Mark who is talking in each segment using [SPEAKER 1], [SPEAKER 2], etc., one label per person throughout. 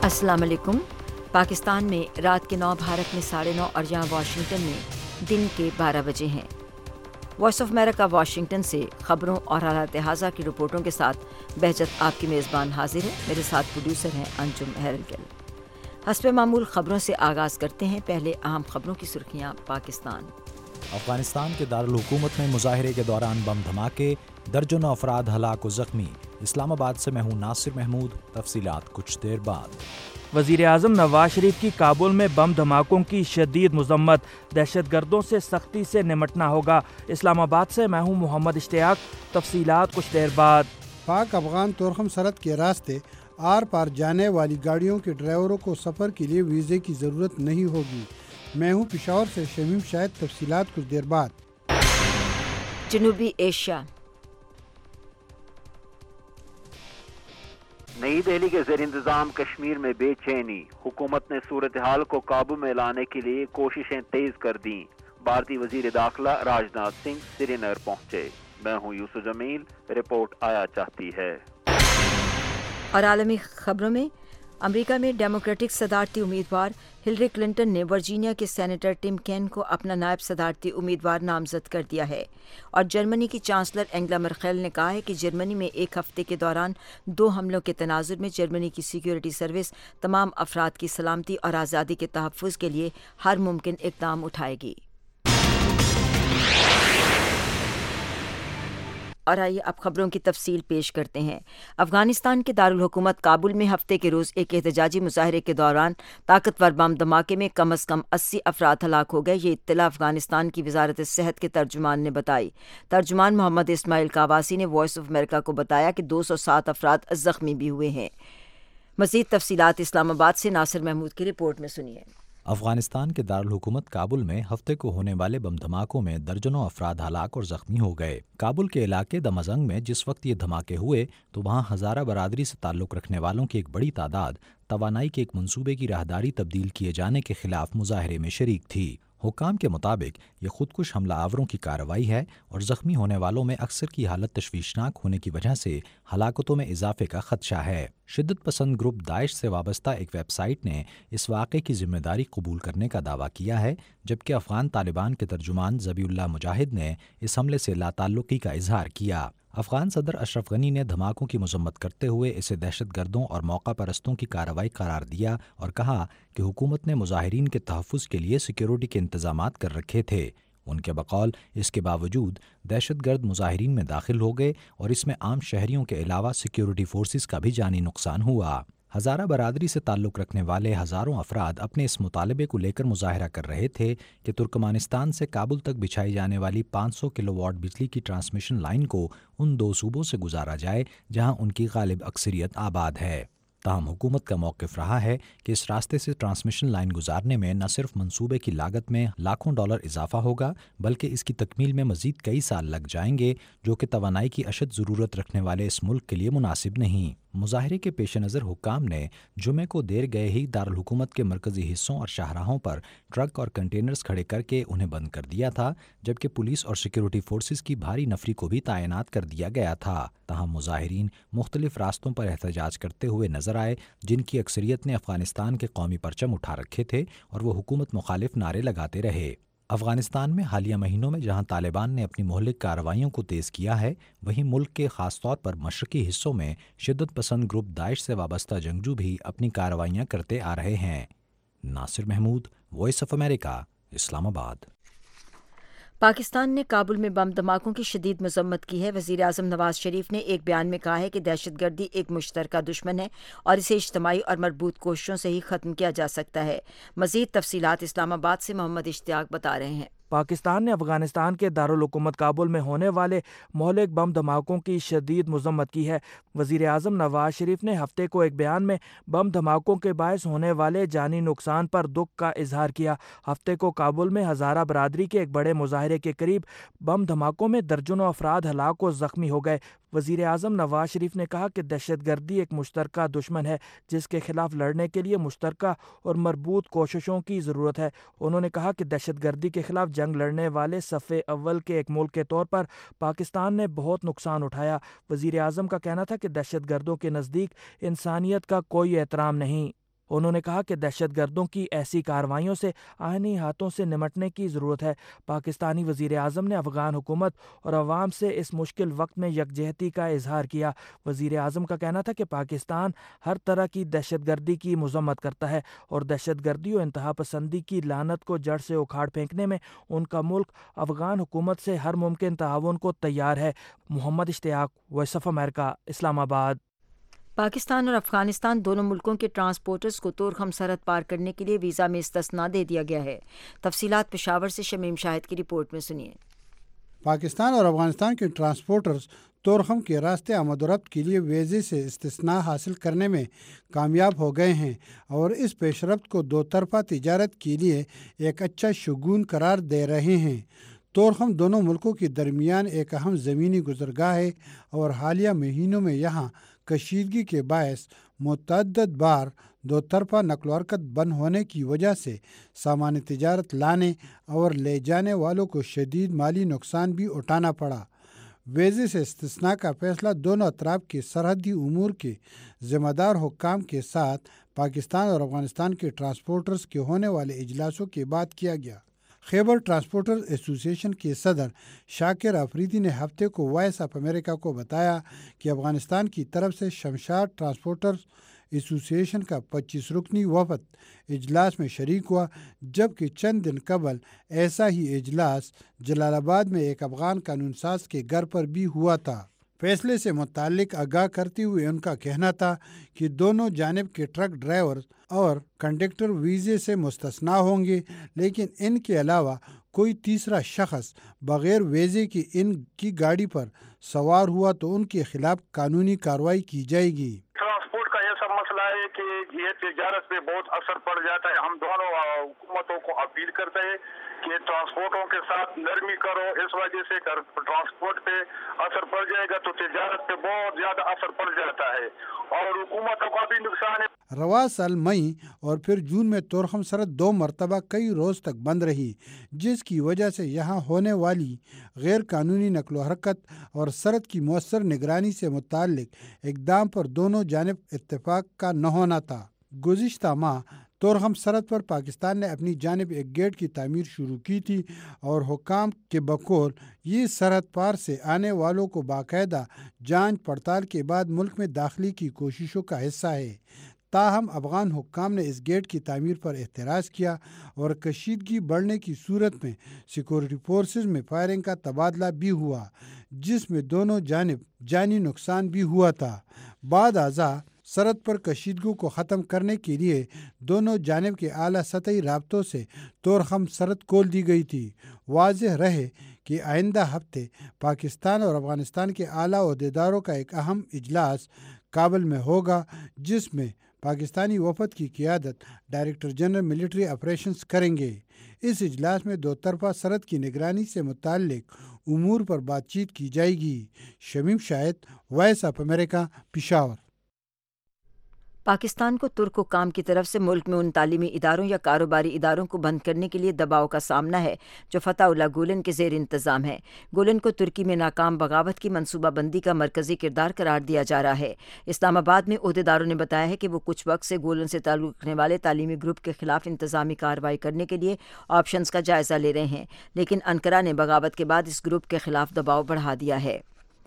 [SPEAKER 1] السلام علیکم۔ پاکستان میں رات کے 9 بھارت میں 9:30 اور یہاں واشنگٹن میں دن کے 12 بجے ہیں۔ وائس آف امریکہ واشنگٹن سے خبروں اور حالات حاضرہ کی رپورٹوں کے ساتھ بہجت آپ کی میزبان حاضر ہے۔ میرے ساتھ پروڈیوسر ہیں انجم ہیرلگل۔ حسب معمول خبروں سے آغاز کرتے ہیں۔ پہلے اہم خبروں کی سرخیاں۔ پاکستان
[SPEAKER 2] کے دارالحکومت میں مظاہرے کے دوران بم دھماکے، درجنوں افراد ہلاک و زخمی۔ اسلام آباد سے میں ہوں ناصر محمود، تفصیلات کچھ دیر بعد۔
[SPEAKER 3] وزیر اعظم نواز شریف کی کابل میں بم دھماکوں کی شدید مذمت، دہشت گردوں سے سختی سے نمٹنا ہوگا۔ اسلام آباد سے میں ہوں محمد اشتیاق، تفصیلات کچھ دیر بعد۔
[SPEAKER 4] پاک افغان تورخم سرحد کے راستے آر پار جانے والی گاڑیوں کے ڈرائیوروں کو سفر کے لیے ویزے کی ضرورت نہیں ہوگی۔ میں ہوں پشاور سے شمیم شاہد، تفصیلات کچھ دیر بعد۔
[SPEAKER 1] جنوبی ایشیا۔
[SPEAKER 5] نئی دہلی کے زیر انتظام کشمیر میں بے چینی، حکومت نے صورتحال کو قابو میں لانے کے لیے کوششیں تیز کر دیں۔ بھارتی وزیر داخلہ راجناتھ سنگھ سری نگر پہنچے۔ میں ہوں یوسف جمیل، رپورٹ آیا چاہتی ہے۔
[SPEAKER 1] اور عالمی خبروں میں، امریکہ میں ڈیموکریٹک صدارتی امیدوار ہلری کلنٹن نے ورجینیا کے سینیٹر ٹم کین کو اپنا نائب صدارتی امیدوار نامزد کر دیا ہے، اور جرمنی کی چانسلر اینگلا مرکل نے کہا ہے کہ جرمنی میں ایک ہفتے کے دوران 2 حملوں کے تناظر میں جرمنی کی سیکیورٹی سروس تمام افراد کی سلامتی اور آزادی کے تحفظ کے لیے ہر ممکن اقدام اٹھائے گی۔ اور آئیے اب خبروں کی تفصیل پیش کرتے ہیں۔ افغانستان کے دارالحکومت کابل میں ہفتے کے روز ایک احتجاجی مظاہرے کے دوران طاقتور بم دھماکے میں کم از کم 80 افراد ہلاک ہو گئے۔ یہ اطلاع افغانستان کی وزارت صحت کے ترجمان نے بتائی۔ ترجمان محمد اسماعیل کاواسی نے وائس آف امریکہ کو بتایا کہ 207 افراد زخمی بھی ہوئے ہیں۔ مزید تفصیلات اسلام آباد سے ناصر محمود کی رپورٹ میں سنیے۔
[SPEAKER 2] افغانستان کے دارالحکومت کابل میں ہفتے کو ہونے والے بم دھماکوں میں درجنوں افراد ہلاک اور زخمی ہو گئے۔ کابل کے علاقے دمازنگ میں جس وقت یہ دھماکے ہوئے تو وہاں ہزارہ برادری سے تعلق رکھنے والوں کی ایک بڑی تعداد توانائی کے ایک منصوبے کی راہداری تبدیل کیے جانے کے خلاف مظاہرے میں شریک تھی۔ حکام کے مطابق یہ خودکش حملہ آوروں کی کارروائی ہے، اور زخمی ہونے والوں میں اکثر کی حالت تشویشناک ہونے کی وجہ سے ہلاکتوں میں اضافے کا خدشہ ہے۔ شدت پسند گروپ داعش سے وابستہ ایک ویب سائٹ نے اس واقعے کی ذمہ داری قبول کرنے کا دعویٰ کیا ہے، جبکہ افغان طالبان کے ترجمان ذبیح اللہ مجاہد نے اس حملے سے لاتعلقی کا اظہار کیا۔ افغان صدر اشرف غنی نے دھماکوں کی مذمت کرتے ہوئے اسے دہشت گردوں اور موقع پرستوں کی کارروائی قرار دیا اور کہا کہ حکومت نے مظاہرین کے تحفظ کے لیے سیکیورٹی کے انتظامات کر رکھے تھے۔ ان کے بقول اس کے باوجود دہشت گرد مظاہرین میں داخل ہو گئے اور اس میں عام شہریوں کے علاوہ سیکیورٹی فورسز کا بھی جانی نقصان ہوا۔ ہزارہ برادری سے تعلق رکھنے والے ہزاروں افراد اپنے اس مطالبے کو لے کر مظاہرہ کر رہے تھے کہ ترکمانستان سے کابل تک بچھائی جانے والی 500 کلو واٹ بجلی کی ٹرانسمیشن لائن کو ان 2 صوبوں سے گزارا جائے جہاں ان کی غالب اکثریت آباد ہے۔ تاہم حکومت کا موقف رہا ہے کہ اس راستے سے ٹرانسمیشن لائن گزارنے میں نہ صرف منصوبے کی لاگت میں لاکھوں ڈالر اضافہ ہوگا، بلکہ اس کی تکمیل میں مزید کئی سال لگ جائیں گے، جو کہ توانائی کی اشد ضرورت رکھنے والے اس ملک کے لیے مناسب نہیں۔ مظاہرے کے پیش نظر حکام نے جمعے کو دیر گئے ہی دارالحکومت کے مرکزی حصوں اور شاہراہوں پر ٹرک اور کنٹینرز کھڑے کر کے انہیں بند کر دیا تھا، جبکہ پولیس اور سیکیورٹی فورسز کی بھاری نفری کو بھی تعینات کر دیا گیا تھا۔ تاہم مظاہرین مختلف راستوں پر احتجاج کرتے ہوئے نظر آئے، جن کی اکثریت نے افغانستان کے قومی پرچم اٹھا رکھے تھے اور وہ حکومت مخالف نعرے لگاتے رہے۔ افغانستان میں حالیہ مہینوں میں جہاں طالبان نے اپنی مہلک کارروائیوں کو تیز کیا ہے، وہیں ملک کے خاص طور پر مشرقی حصوں میں شدت پسند گروپ داعش سے وابستہ جنگجو بھی اپنی کارروائیاں کرتے آ رہے ہیں۔ Nasir Mahmood, Voice of America, Islamabad.
[SPEAKER 1] Pakistan نے کابل میں بم دھماکوں کی شدید مذمت کی ہے۔ وزیر اعظم نواز شریف نے ایک بیان میں کہا ہے کہ دہشت گردی ایک مشترکہ دشمن ہے اور اسے اجتماعی اور مربوط کوششوں سے ہی ختم کیا جا سکتا ہے۔ مزید تفصیلات اسلام آباد سے محمد اشتیاق بتا رہے ہیں۔
[SPEAKER 3] پاکستان نے افغانستان کے دارالحکومت کابل میں ہونے والے مہلک بم دھماکوں کی شدید مذمت کی ہے۔ وزیر اعظم نواز شریف نے ہفتے کو ایک بیان میں بم دھماکوں کے باعث ہونے والے جانی نقصان پر دکھ کا اظہار کیا۔ ہفتے کو کابل میں ہزارہ برادری کے ایک بڑے مظاہرے کے قریب بم دھماکوں میں درجنوں افراد ہلاک و زخمی ہو گئے۔ وزیر اعظم نواز شریف نے کہا کہ دہشت گردی ایک مشترکہ دشمن ہے جس کے خلاف لڑنے کے لیے مشترکہ اور مربوط کوششوں کی ضرورت ہے۔ انہوں نے کہا کہ دہشت گردی کے خلاف جنگ لڑنے والے صف اول کے ایک ملک کے طور پر پاکستان نے بہت نقصان اٹھایا۔ وزیر اعظم کا کہنا تھا کہ دہشت گردوں کے نزدیک انسانیت کا کوئی احترام نہیں۔ انہوں نے کہا کہ دہشت گردوں کی ایسی کارروائیوں سے آئینی ہاتھوں سے نمٹنے کی ضرورت ہے۔ پاکستانی وزیر اعظم نے افغان حکومت اور عوام سے اس مشکل وقت میں یکجہتی کا اظہار کیا۔ وزیر اعظم کا کہنا تھا کہ پاکستان ہر طرح کی دہشت گردی کی مذمت کرتا ہے اور دہشت گردی اور انتہا پسندی کی لعنت کو جڑ سے اکھاڑ پھینکنے میں ان کا ملک افغان حکومت سے ہر ممکن تعاون کو تیار ہے۔ محمد اشتیاق، voice of America, Islamabad.
[SPEAKER 1] Pakistan اور افغانستان دونوں ملکوں کے ٹرانسپورٹرز کو طورخم سرحد پار کرنے کے لیے ویزا میں استثناء دے دیا گیا ہے۔ تفصیلات پشاور سے شمیم شاہد کی رپورٹ میں سنیے۔
[SPEAKER 4] پاکستان اور افغانستان کے ٹرانسپورٹرز طورخم کے راستے آمد و رفت کے لیے ویزے سے استثناء حاصل کرنے میں کامیاب ہو گئے ہیں اور اس پیش رفت کو دو طرفہ تجارت کے لیے ایک اچھا شگون قرار دے رہے ہیں۔ طورخم دونوں ملکوں کے درمیان ایک اہم زمینی گزرگاہ ہے اور حالیہ مہینوں میں یہاں کشیدگی کے باعث متعدد بار دو طرفہ نقل و حرکت بند ہونے کی وجہ سے سامان تجارت لانے اور لے جانے والوں کو شدید مالی نقصان بھی اٹھانا پڑا۔ ویزے سے استثناء کا فیصلہ دونوں اطراف کے سرحدی امور کے ذمہ دار حکام کے ساتھ پاکستان اور افغانستان کے ٹرانسپورٹرز کے ہونے والے اجلاسوں کے بعد کیا گیا۔ خیبر ٹرانسپورٹرز ایسوسی ایشن کے صدر شاکر آفریدی نے ہفتے کو وائس آف امریکہ کو بتایا کہ افغانستان کی طرف سے شمشاد ٹرانسپورٹرز ایسوسی ایشن کا 25 رکنی وفد اجلاس میں شریک ہوا، جبکہ چند دن قبل ایسا ہی اجلاس جلال آباد میں ایک افغان قانون ساز کے گھر پر بھی ہوا تھا۔ فیصلے سے متعلق آگاہ کرتے ہوئے ان کا کہنا تھا کہ دونوں جانب کے ٹرک ڈرائیور اور کنڈکٹر ویزے سے مستثنیٰ ہوں گے، لیکن ان کے علاوہ کوئی تیسرا شخص بغیر ویزے کے ان کی گاڑی پر سوار ہوا تو ان کے خلاف قانونی کارروائی کی جائے گی۔
[SPEAKER 6] ٹرانسپورٹ کا ایسا مسئلہ ہے کہ یہ تجارت پہ بہت اثر پڑ جاتا ہے۔ ہم دونوں حکومتوں کو اپیل کرتے ہیں کہ ٹرانسپورٹوں کے ساتھ نرمی کرو، اس وجہ سے ٹرانسپورٹ پہ اثر پڑ جائے گا تو تجارت پہ بہت زیادہ اثر پڑ جاتا ہے اور حکومتوں کا بھی نقصان ہے۔
[SPEAKER 4] رواں سال مئی اور پھر جون میں طورخم سرحد 2 مرتبہ کئی روز تک بند رہی، جس کی وجہ سے یہاں ہونے والی غیر قانونی نقل و حرکت اور سرحد کی مؤثر نگرانی سے متعلق اقدام پر دونوں جانب اتفاق کا نہ ہونا تھا۔ گزشتہ ماہ طورخم سرحد پر پاکستان نے اپنی جانب ایک گیٹ کی تعمیر شروع کی تھی اور حکام کے بقول یہ سرحد پار سے آنے والوں کو باقاعدہ جانچ پڑتال کے بعد ملک میں داخلے کی کوششوں کا حصہ ہے۔ تاہم افغان حکام نے اس گیٹ کی تعمیر پر اعتراض کیا اور کشیدگی بڑھنے کی صورت میں سیکورٹی فورسز میں فائرنگ کا تبادلہ بھی ہوا، جس میں دونوں جانب جانی نقصان بھی ہوا تھا۔ بعد ازاں سرحد پر کشیدگی کو ختم کرنے کے لیے دونوں جانب کے اعلیٰ سطحی رابطوں سے طورخم سرحد کھول دی گئی تھی۔ واضح رہے کہ آئندہ ہفتے پاکستان اور افغانستان کے اعلیٰ عہدیداروں کا ایک اہم اجلاس کابل میں ہوگا، جس میں پاکستانی وفد کی قیادت ڈائریکٹر جنرل ملٹری آپریشنز کریں گے۔ اس اجلاس میں دو طرفہ سرحد کی نگرانی سے متعلق امور پر بات چیت کی جائے گی۔ Shamim Shahid, Voice of America, Peshawar.
[SPEAKER 1] Pakistan کو ترک حکام کی طرف سے ملک میں ان تعلیمی اداروں یا کاروباری اداروں کو بند کرنے کے لیے دباؤ کا سامنا ہے جو فتح اللہ گولن کے زیر انتظام ہے۔ گولن کو ترکی میں ناکام بغاوت کی منصوبہ بندی کا مرکزی کردار قرار دیا جا رہا ہے۔ اسلام آباد میں عہدیداروں نے بتایا ہے کہ وہ کچھ وقت سے گولن سے تعلق رکھنے والے تعلیمی گروپ کے خلاف انتظامی کارروائی کرنے کے لیے آپشنز کا جائزہ لے رہے ہیں، لیکن انقرہ نے بغاوت کے بعد اس گروپ کے خلاف دباؤ بڑھا دیا ہے۔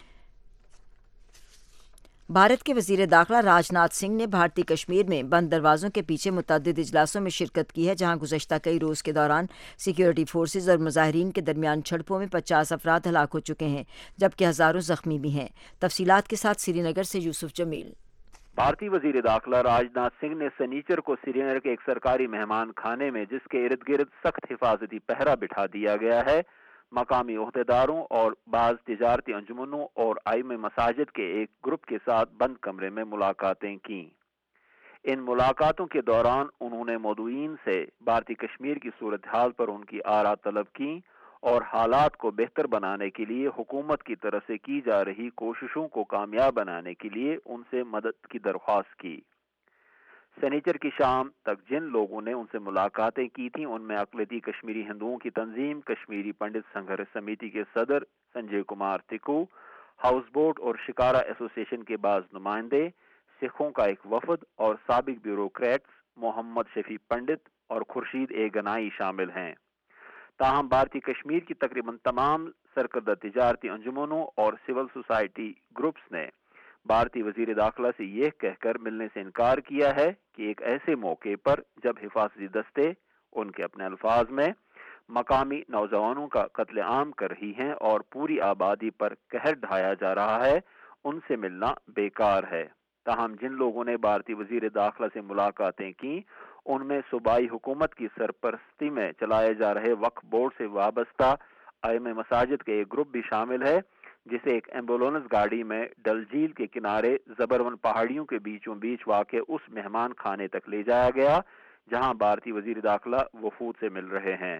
[SPEAKER 1] بھارت کے وزیر داخلہ راج ناتھ سنگھ نے بھارتی کشمیر میں بند دروازوں کے پیچھے متعدد اجلاسوں میں شرکت کی ہے، جہاں گزشتہ کئی روز کے دوران سیکیورٹی فورسز اور مظاہرین کے درمیان جھڑپوں میں 50 افراد ہلاک ہو چکے ہیں، جبکہ ہزاروں زخمی بھی ہیں۔ تفصیلات کے ساتھ سری نگر سے یوسف جمیل۔
[SPEAKER 5] بھارتی وزیر داخلہ راج ناتھ سنگھ نے سنیچر کو سری نگر کے ایک سرکاری مہمان خانے میں، جس کے ارد گرد سخت حفاظتی پہرہ بٹھا دیا گیا ہے، مقامی عہدیداروں اور بعض تجارتی انجمنوں اور ائمہ مساجد کے ایک گروپ کے ساتھ بند کمرے میں ملاقاتیں کیں۔ ان ملاقاتوں کے دوران انہوں نے مدعوین سے بھارتی کشمیر کی صورتحال پر ان کی آراء طلب کی اور حالات کو بہتر بنانے کے لیے حکومت کی طرف سے کی جا رہی کوششوں کو کامیاب بنانے کے لیے ان سے مدد کی درخواست کی۔ سنیچر کی شام تک جن لوگوں نے ان سے ملاقاتیں کی تھیں ان میں اقلیتی کشمیری ہندوؤں کی تنظیم کشمیری پنڈت سنگھرش سمیتی کے صدر سنجے کمار تکو، ہاؤس بوٹ اور شکارا ایسوسی ایشن کے بعض نمائندے، سکھوں کا ایک وفد اور سابق بیوروکریٹس محمد شفیع پنڈت اور خورشید اے گنائی شامل ہیں۔ تاہم بھارتی کشمیر کی تقریباً تمام سرکردہ تجارتی انجمنوں اور سول سوسائٹی گروپس نے بھارتی وزیر داخلہ سے یہ کہہ کر ملنے سے انکار کیا ہے کہ ایک ایسے موقع پر جب حفاظتی دستے ان کے اپنے الفاظ میں مقامی نوجوانوں کا قتل عام کر رہی ہیں اور پوری آبادی پر قہر ڈھایا جا رہا ہے، ان سے ملنا بیکار ہے۔ تاہم جن لوگوں نے بھارتی وزیر داخلہ سے ملاقاتیں کی ان میں صوبائی حکومت کی سرپرستی میں چلائے جا رہے وقف بورڈ سے وابستہ ائمہ مساجد کے ایک گروپ بھی شامل ہے، جسے ایک ایمبولینس گاڑی میں ڈل جھیل کے کنارے زبرون پہاڑیوں کے بیچوں بیچ واقع اس مہمان خانے تک لے جایا گیا جہاں بھارتی وزیر داخلہ وفود سے مل رہے ہیں۔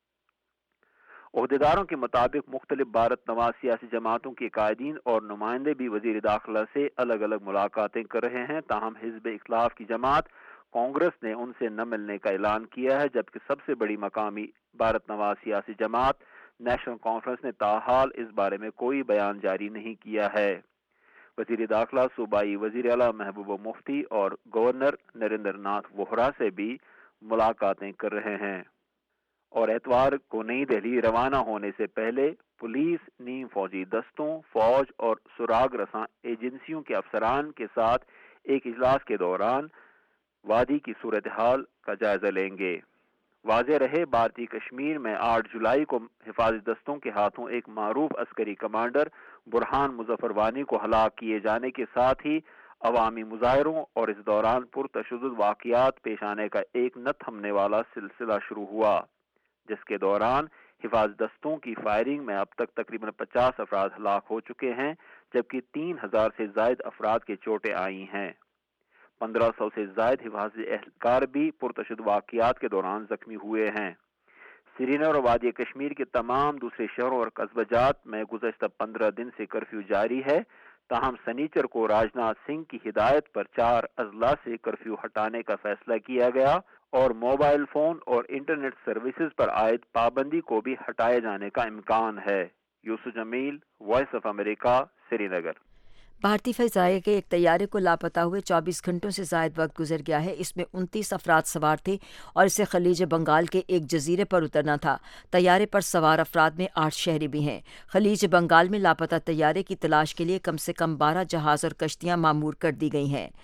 [SPEAKER 5] عہدیداروں کے مطابق مختلف بھارت نواز سیاسی جماعتوں کے قائدین اور نمائندے بھی وزیر داخلہ سے الگ الگ ملاقاتیں کر رہے ہیں، تاہم حزب اختلاف کی جماعت کانگریس نے ان سے نہ ملنے کا اعلان کیا ہے، جبکہ سب سے بڑی مقامی بھارت نواز سیاسی جماعت نیشنل کانفرنس نے تاحال اس بارے میں کوئی بیان جاری نہیں کیا ہے۔ وزیر داخلہ صوبائی وزیر اعلیٰ محبوبہ مفتی اور گورنر نریندر ناتھ ووہرا سے بھی ملاقاتیں کر رہے ہیں، اور اتوار کو نئی دہلی روانہ ہونے سے پہلے پولیس، نیم فوجی دستوں، فوج اور سراغ رساں ایجنسیوں کے افسران کے ساتھ ایک اجلاس کے دوران وادی کی صورتحال کا جائزہ لیں گے۔ واضح رہے، بھارتی کشمیر میں 8 جولائی کو حفاظتی دستوں کے ہاتھوں ایک معروف عسکری کمانڈر برہان مظفر وانی کو ہلاک کیے جانے کے ساتھ ہی عوامی مظاہروں اور اس دوران پرتشدد واقعات پیش آنے کا ایک نہ تھمنے والا سلسلہ شروع ہوا، جس کے دوران حفاظتی دستوں کی فائرنگ میں اب تک تقریباً 50 افراد ہلاک ہو چکے ہیں، جبکہ 3000 سے زائد افراد کے چوٹیں آئی ہیں۔ 1500 سے زائد حفاظتی اہلکار بھی پرتشدد واقعات کے دوران زخمی ہوئے ہیں۔ سری نگر اور وادی کشمیر کے تمام دوسرے شہروں اور قصبہ جات میں گزشتہ 15 دن سے کرفیو جاری ہے، تاہم سنیچر کو راجناتھ سنگھ کی ہدایت پر 4 اضلاع سے کرفیو ہٹانے کا فیصلہ کیا گیا اور موبائل فون اور انٹرنیٹ سروسز پر عائد پابندی کو بھی ہٹائے جانے کا امکان ہے۔ Yusuf Jamil, Voice of America, Srinagar.
[SPEAKER 1] بھارتی فضائیہ کے ایک طیارے کو لاپتہ ہوئے 24 گھنٹوں سے زائد وقت گزر گیا ہے۔ اس میں 29 افراد سوار تھے اور اسے خلیج بنگال کے ایک جزیرے پر اترنا تھا۔ طیارے پر سوار افراد میں 8 شہری بھی ہیں۔ خلیج بنگال میں لاپتہ طیارے کی تلاش کے لیے کم سے کم 12 جہاز اور کشتیاں معمور کر دی گئی ہیں۔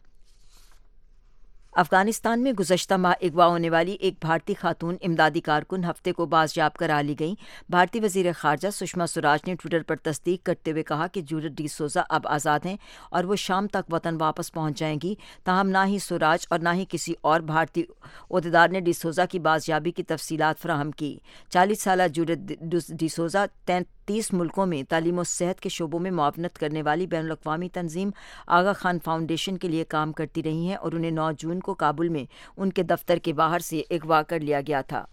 [SPEAKER 1] افغانستان میں گزشتہ ماہ اغوا ہونے والی ایک بھارتی خاتون امدادی کارکن ہفتے کو بازیاب کرا لی گئیں۔ بھارتی وزیر خارجہ سشما سوراج نے ٹویٹر پر تصدیق کرتے ہوئے کہا کہ جوڈتھ ڈی سوزا اب آزاد ہیں اور وہ شام تک وطن واپس پہنچ جائیں گی، تاہم نہ ہی سوراج اور نہ ہی کسی اور بھارتی عہدیدار نے ڈی سوزا کی بازیابی کی تفصیلات فراہم کی۔ 40 سالہ جوڈتھ ڈی سوزا 30 ملکوں میں تعلیم و صحت کے شعبوں میں معاونت کرنے والی بین الاقوامی تنظیم آغا خان فاؤنڈیشن کے لیے کام کرتی رہی ہیں اور انہیں 9 جون کو کابل میں ان کے دفتر کے باہر سے اغوا کر لیا گیا تھا۔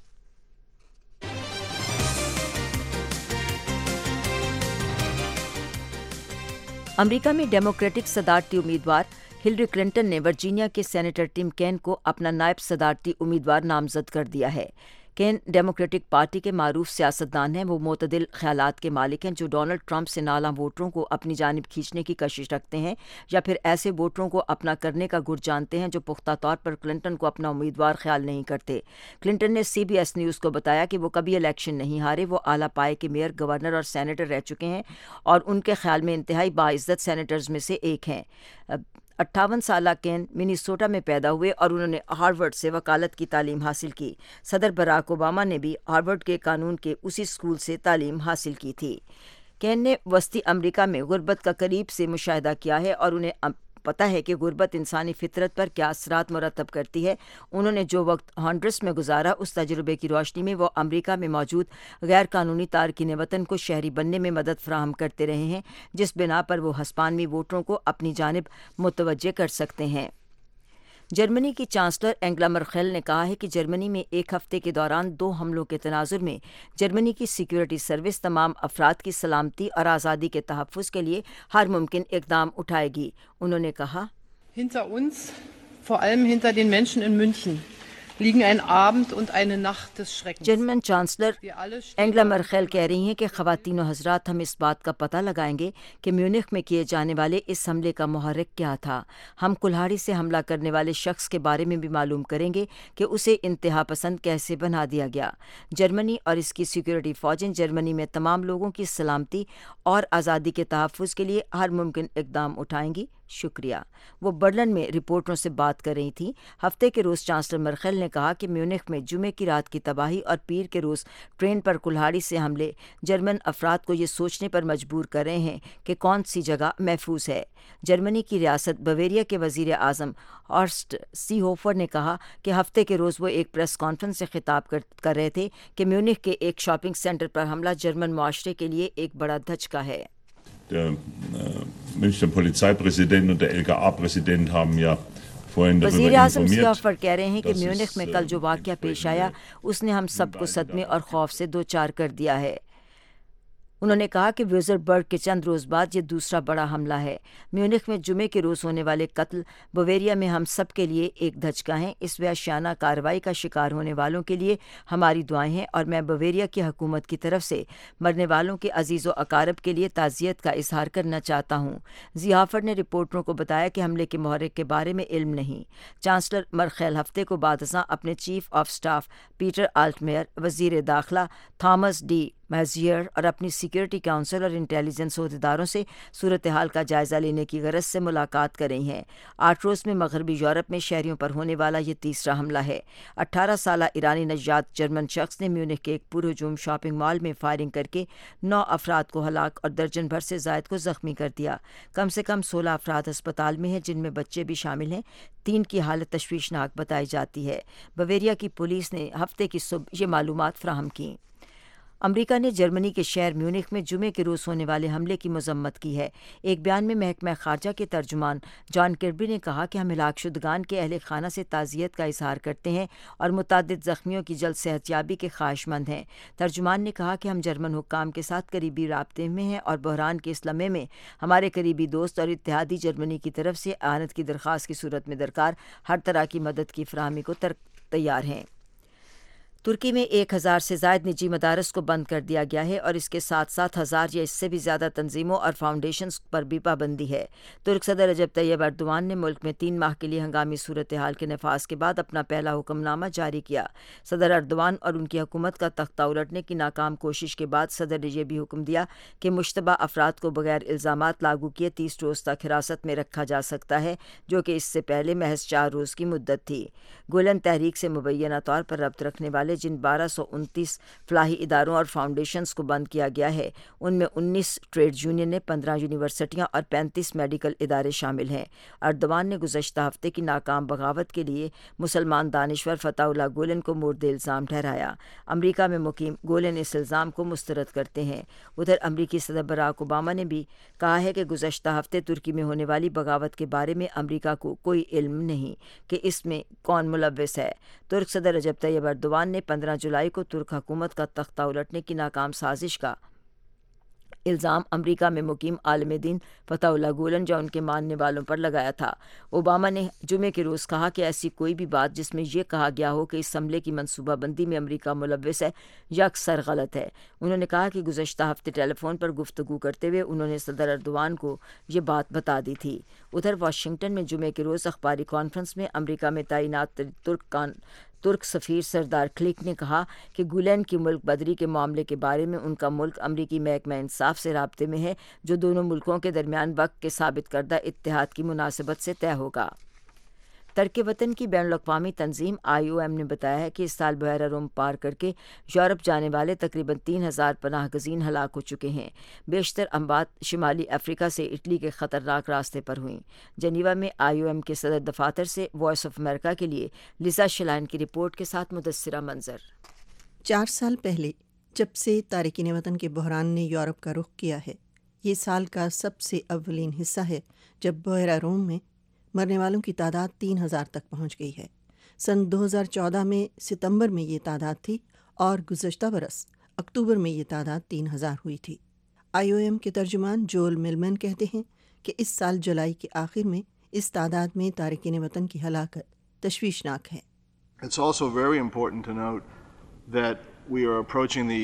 [SPEAKER 1] امریکہ میں ڈیموکریٹک صدارتی امیدوار ہلری کلنٹن نے ورجینیا کے سینیٹر ٹم کین کو اپنا نائب صدارتی امیدوار نامزد کر دیا ہے۔ کین ڈیموکریٹک پارٹی کے معروف سیاستدان ہیں۔ وہ معتدل خیالات کے مالک ہیں جو ڈونلڈ ٹرمپ سے نالاں ووٹروں کو اپنی جانب کھینچنے کی کوشش رکھتے ہیں یا پھر ایسے ووٹروں کو اپنا کرنے کا گٹ جانتے ہیں جو پختہ طور پر کلنٹن کو اپنا امیدوار خیال نہیں کرتے۔ کلنٹن نے سی بی ایس نیوز کو بتایا کہ وہ کبھی الیکشن نہیں ہارے۔ وہ اعلیٰ پائے کے میئر، گورنر اور سینیٹر رہ چکے ہیں اور ان کے خیال میں انتہائی باعزت سینیٹرز میں سے ایک ہیں۔ 58 سالہ کین منیسوٹا میں پیدا ہوئے اور انہوں نے ہارورڈ سے وکالت کی تعلیم حاصل کی۔ صدر براک اوباما نے بھی ہارورڈ کے قانون کے اسی اسکول سے تعلیم حاصل کی تھی۔ کین نے وسطی امریکہ میں غربت کا قریب سے مشاہدہ کیا ہے اور انہیں پتہ ہے کہ غربت انسانی فطرت پر کیا اثرات مرتب کرتی ہے۔ انہوں نے جو وقت ہانڈرس میں گزارا، اس تجربے کی روشنی میں وہ امریکہ میں موجود غیر قانونی تارکین وطن کو شہری بننے میں مدد فراہم کرتے رہے ہیں، جس بنا پر وہ ہسپانوی ووٹروں کو اپنی جانب متوجہ کر سکتے ہیں۔ جرمنی کی چانسلر اینگلا مرکل نے کہا ہے کہ جرمنی میں ایک ہفتے کے دوران 2 حملوں کے تناظر میں جرمنی کی سیکیورٹی سروس تمام افراد کی سلامتی اور آزادی کے تحفظ کے لیے ہر ممکن اقدام اٹھائے گی۔ انہوں نے کہا،
[SPEAKER 7] Hinter uns, vor allem hinter den Menschen in München, liegen ein Abend und eine Nacht des Schreckens.
[SPEAKER 1] German chancellor Angela Merkel कह रही हैं कि ख़वातीन व हज़रात, हम इस बात का पता लगाएंगे कि म्यूनिख में किए जाने वाले इस हमले का मुहर्रिक क्या था। हम कुल्हाड़ी से हमला करने वाले शख्स के बारे में भी मालूम करेंगे कि उसे इंतहा पसंद कैसे बना दिया गया। जर्मनी और इसकी सिक्योरिटी फ़ौजें जर्मनी में तमाम लोगों की सलामती और आज़ादी के तहफ़्फ़ुज़ के लिए हर मुमकिन इक़दाम उठाएंगी। शुक्रिया। वो बर्लिन में रिपोर्टरों से बात कर रही थी। हफ्ते के रोज़ चांसलर मर्केल ने कहा कि म्यूनिख में जुमे की रात की तबाही और पीर के रोज़ ट्रेन पर कुल्हाड़ी से हमले जर्मन अफराद को ये सोचने पर मजबूर कर रहे हैं कि कौन सी जगह महफूज है। जर्मनी की रियासत बवेरिया के वज़ीर आज़म हॉर्स्ट सीहोफर ने कहा कि हफ्ते के रोज़ वो एक प्रेस कॉन्फ्रेंस से खिताब कर रहे थे कि म्यूनिख के एक शॉपिंग सेंटर पर हमला जर्मन मुआशरे के लिए एक बड़ा धचका है।
[SPEAKER 8] Der Münchner Polizeipräsident und der LKA-Präsident haben ja vorhin darüber
[SPEAKER 1] वज़ीर आज़म
[SPEAKER 8] informiert.
[SPEAKER 1] सीहोफर कह रहे हैं कि म्यूनिख में कल जो वाक़या पेश आया उसने हम सबको सदमे और खौफ से दो चार कर दिया है। उन्होंने कहा कि विज़रबर्ग के चंद रोज़ बाद ये दूसरा बड़ा हमला है। म्यूनिख में जुमे के रोज़ होने वाले कत्ल बवेरिया में हम सब के लिए एक धचका हैं। इस वहशियाना कार्रवाई का शिकार होने वालों के लिए हमारी दुआएं हैं और मैं बवेरिया की हुकूमत की तरफ से मरने वालों के अजीज़ व अकारब के लिए ताज़ियत का इजहार करना चाहता हूँ। ज़ियाफ़र ने रिपोर्टरों को बताया कि हमले के मुहर्रिक के बारे में इल्म नहीं। चांसलर मर्केल हफ्ते को बाद अपने chief of staff Peter Altmaier, वज़ीर दाखिला थॉमस डी मैजियर और अपनी सिक्योरिटी काउंसिल और इंटेलिजेंस अहदेदारों से सूरत हाल का जायज़ा लेने की गरज से मुलाकात कर रही हैं। 8 रोज़ में मगरबी यूरोप में शहरियों पर होने वाला ये तीसरा हमला है। 18 साला ईरानी नजात जर्मन शख्स ने म्यूनिख के एक पुरहजूम शॉपिंग मॉल में फायरिंग करके 9 अफराद को हलाक और दर्जन भर से ज़ायद को ज़ख्मी कर दिया। कम से कम 16 अफराद अस्पताल में हैं, जिनमें बच्चे भी शामिल हैं। 3 की हालत तशवीशनाक बताई जाती है। बवेरिया की पुलिस ने हफ्ते की सुबह ये मालूमात फ्राहम की। अमरीका ने जर्मनी के शहर म्यूनिख में जुमे के रोज़ होने वाले हमले की मजम्मत की है। एक बयान में महकमा खारजा के तर्जुमान जॉन किर्बी ने कहा कि हम हलाकशुदगान के अहल खाना से ताज़ियत का इजहार करते हैं और मुतअद्दिद ज़ख्मियों की जल्द सेहतयाबी के ख्वाहिशमंद हैं। तर्जुमान ने कहा कि हम जर्मन हुक्काम के साथ करीबी राब्ते में हैं और बहरान के इस लम्हे में हमारे करीबी दोस्त और इत्तेहादी जर्मनी की तरफ से आनत की दरख्वास्त की सूरत में दरकार हर तरह की मदद की फराहमी को तैयार हैं। तुर्की में 1000 से ज़ायद निजी मदारस को बंद कर दिया गया है और इसके साथ साथ 1000 या इससे भी ज़्यादा तंजीमों और फाउंडेशंस पर भी पाबंदी है। तुर्क सदर रजब तैयब एर्दोआन ने मुल्क में 3 माह के लिए हंगामी सूरत हाल के नफाज के बाद अपना पहला हुक्मनामा जारी किया। सदर एर्दोआन और उनकी हुकूमत का तख्ता उलटने की नाकाम कोशिश के बाद सदर ने यह भी हुक्म दिया कि मुश्तबा अफराद को बगैर इल्ज़ामात लागू किए 30 रोज़ तक हिरासत में रखा जा सकता है, जो कि इससे पहले महज 4 रोज़ की मुद्दत थी। गुलन तहरीक से मुबैना तौर पर रब्त रखने वाले जिन 1229 फलाही इदारों और फाउंडेशंस को बंद किया गया है, उनमें 19 ट्रेड यूनियन ने, 15 यूनिवर्सिटियां और 35 मेडिकल इदारे शामिल हैं। एर्दोआन ने गुज़श्ता हफ्ते की नाकाम बगावत के लिए मुसलमान दानिश्वर फताउल्लाह गुलन को मोर्द इल्ज़ाम ठहराया। अमरीका में मुकीम गुलन इस इल्ज़ाम को मुस्तरद करते हैं। उधर अमरीकी सदर बराक ओबामा ने भी कहा है कि गुज़श्ता हफ्ते तुर्की में होने वाली बगावत के बारे में अमरीका को कोई इल्म नहीं कि इसमें कौन मुलव्विस है। तुर्क सदर रजब तैयब एर्दोआन ने 15 जुलाई को तुर्क हुकूमत का तख्ता उलटने की नाकाम साजिश का इल्ज़ाम अमरीका में मुकीम आलिम दीन फताउल्लाह गुलन या उनके मानने वालों पर लगाया था। ओबामा ने जुमे के रोज़ कहा कि ऐसी कोई भी बात जिसमें यह कहा गया हो कि इस हमले की मनसूबाबंदी में अमरीका मुलव्विस है या अक्सर गलत है। उन्होंने कहा कि गुज़श्ता हफ्ते टेलीफोन पर गुफ्तगू करते हुए उन्होंने सदर एर्दोआन को ये बात बता दी थी। उधर वाशिंगटन में जुमे के रोज़ अखबारी कॉन्फ्रेंस में अमरीका में तैनात तुर्क सफ़ीर सरदार क्लिक ने कहा कि गुलेन की मुल्क बदरी के मामले के बारे में उनका मुल्क अमरीकी महकमा इंसाफ से राब्ते में है, जो दोनों मुल्कों के दरमियान वक्त के साबित करदा इत्तेहाद की मुनासिबत से तय होगा। तर्क वतन की बैनुल-अक़वामी तंजीम IOM ने बताया है कि इस साल बहरा रोम पार करके यूरोप जाने वाले तकरीबन 3000 पनाह गज़ीन हलाक हो चुके हैं। बेशतर अमवात शिमाली अफ्रीका से इटली के ख़तरनाक रास्ते पर हुई। जनीवा में IOM के सदर दफातर से वॉइस ऑफ अमेरिका के लिए लिसा शलाइन की रिपोर्ट के साथ मुदस्सिरा मंजर।
[SPEAKER 9] 4 साल पहले जब से तारिकीन वतन के बहरान ने यूरोप का रुख किया है, ये साल का सबसे अव्वलीन हिस्सा है जब बहरा रोम में मरने वालों की तादाद 3000 तक पहुंच गई है। सन 2014 में सितंबर में ये तादाद थी और गुज़श्ता बरस अक्टूबर में ये तादाद 3000 हुई थी। IOM के तर्जुमान जोल मिलमैन कहते हैं कि इस साल जुलाई के आखिर में इस तादाद में तारिकीन वतन की हलाकत तशवीशनाक है।
[SPEAKER 10] It's also very important to note that we are approaching the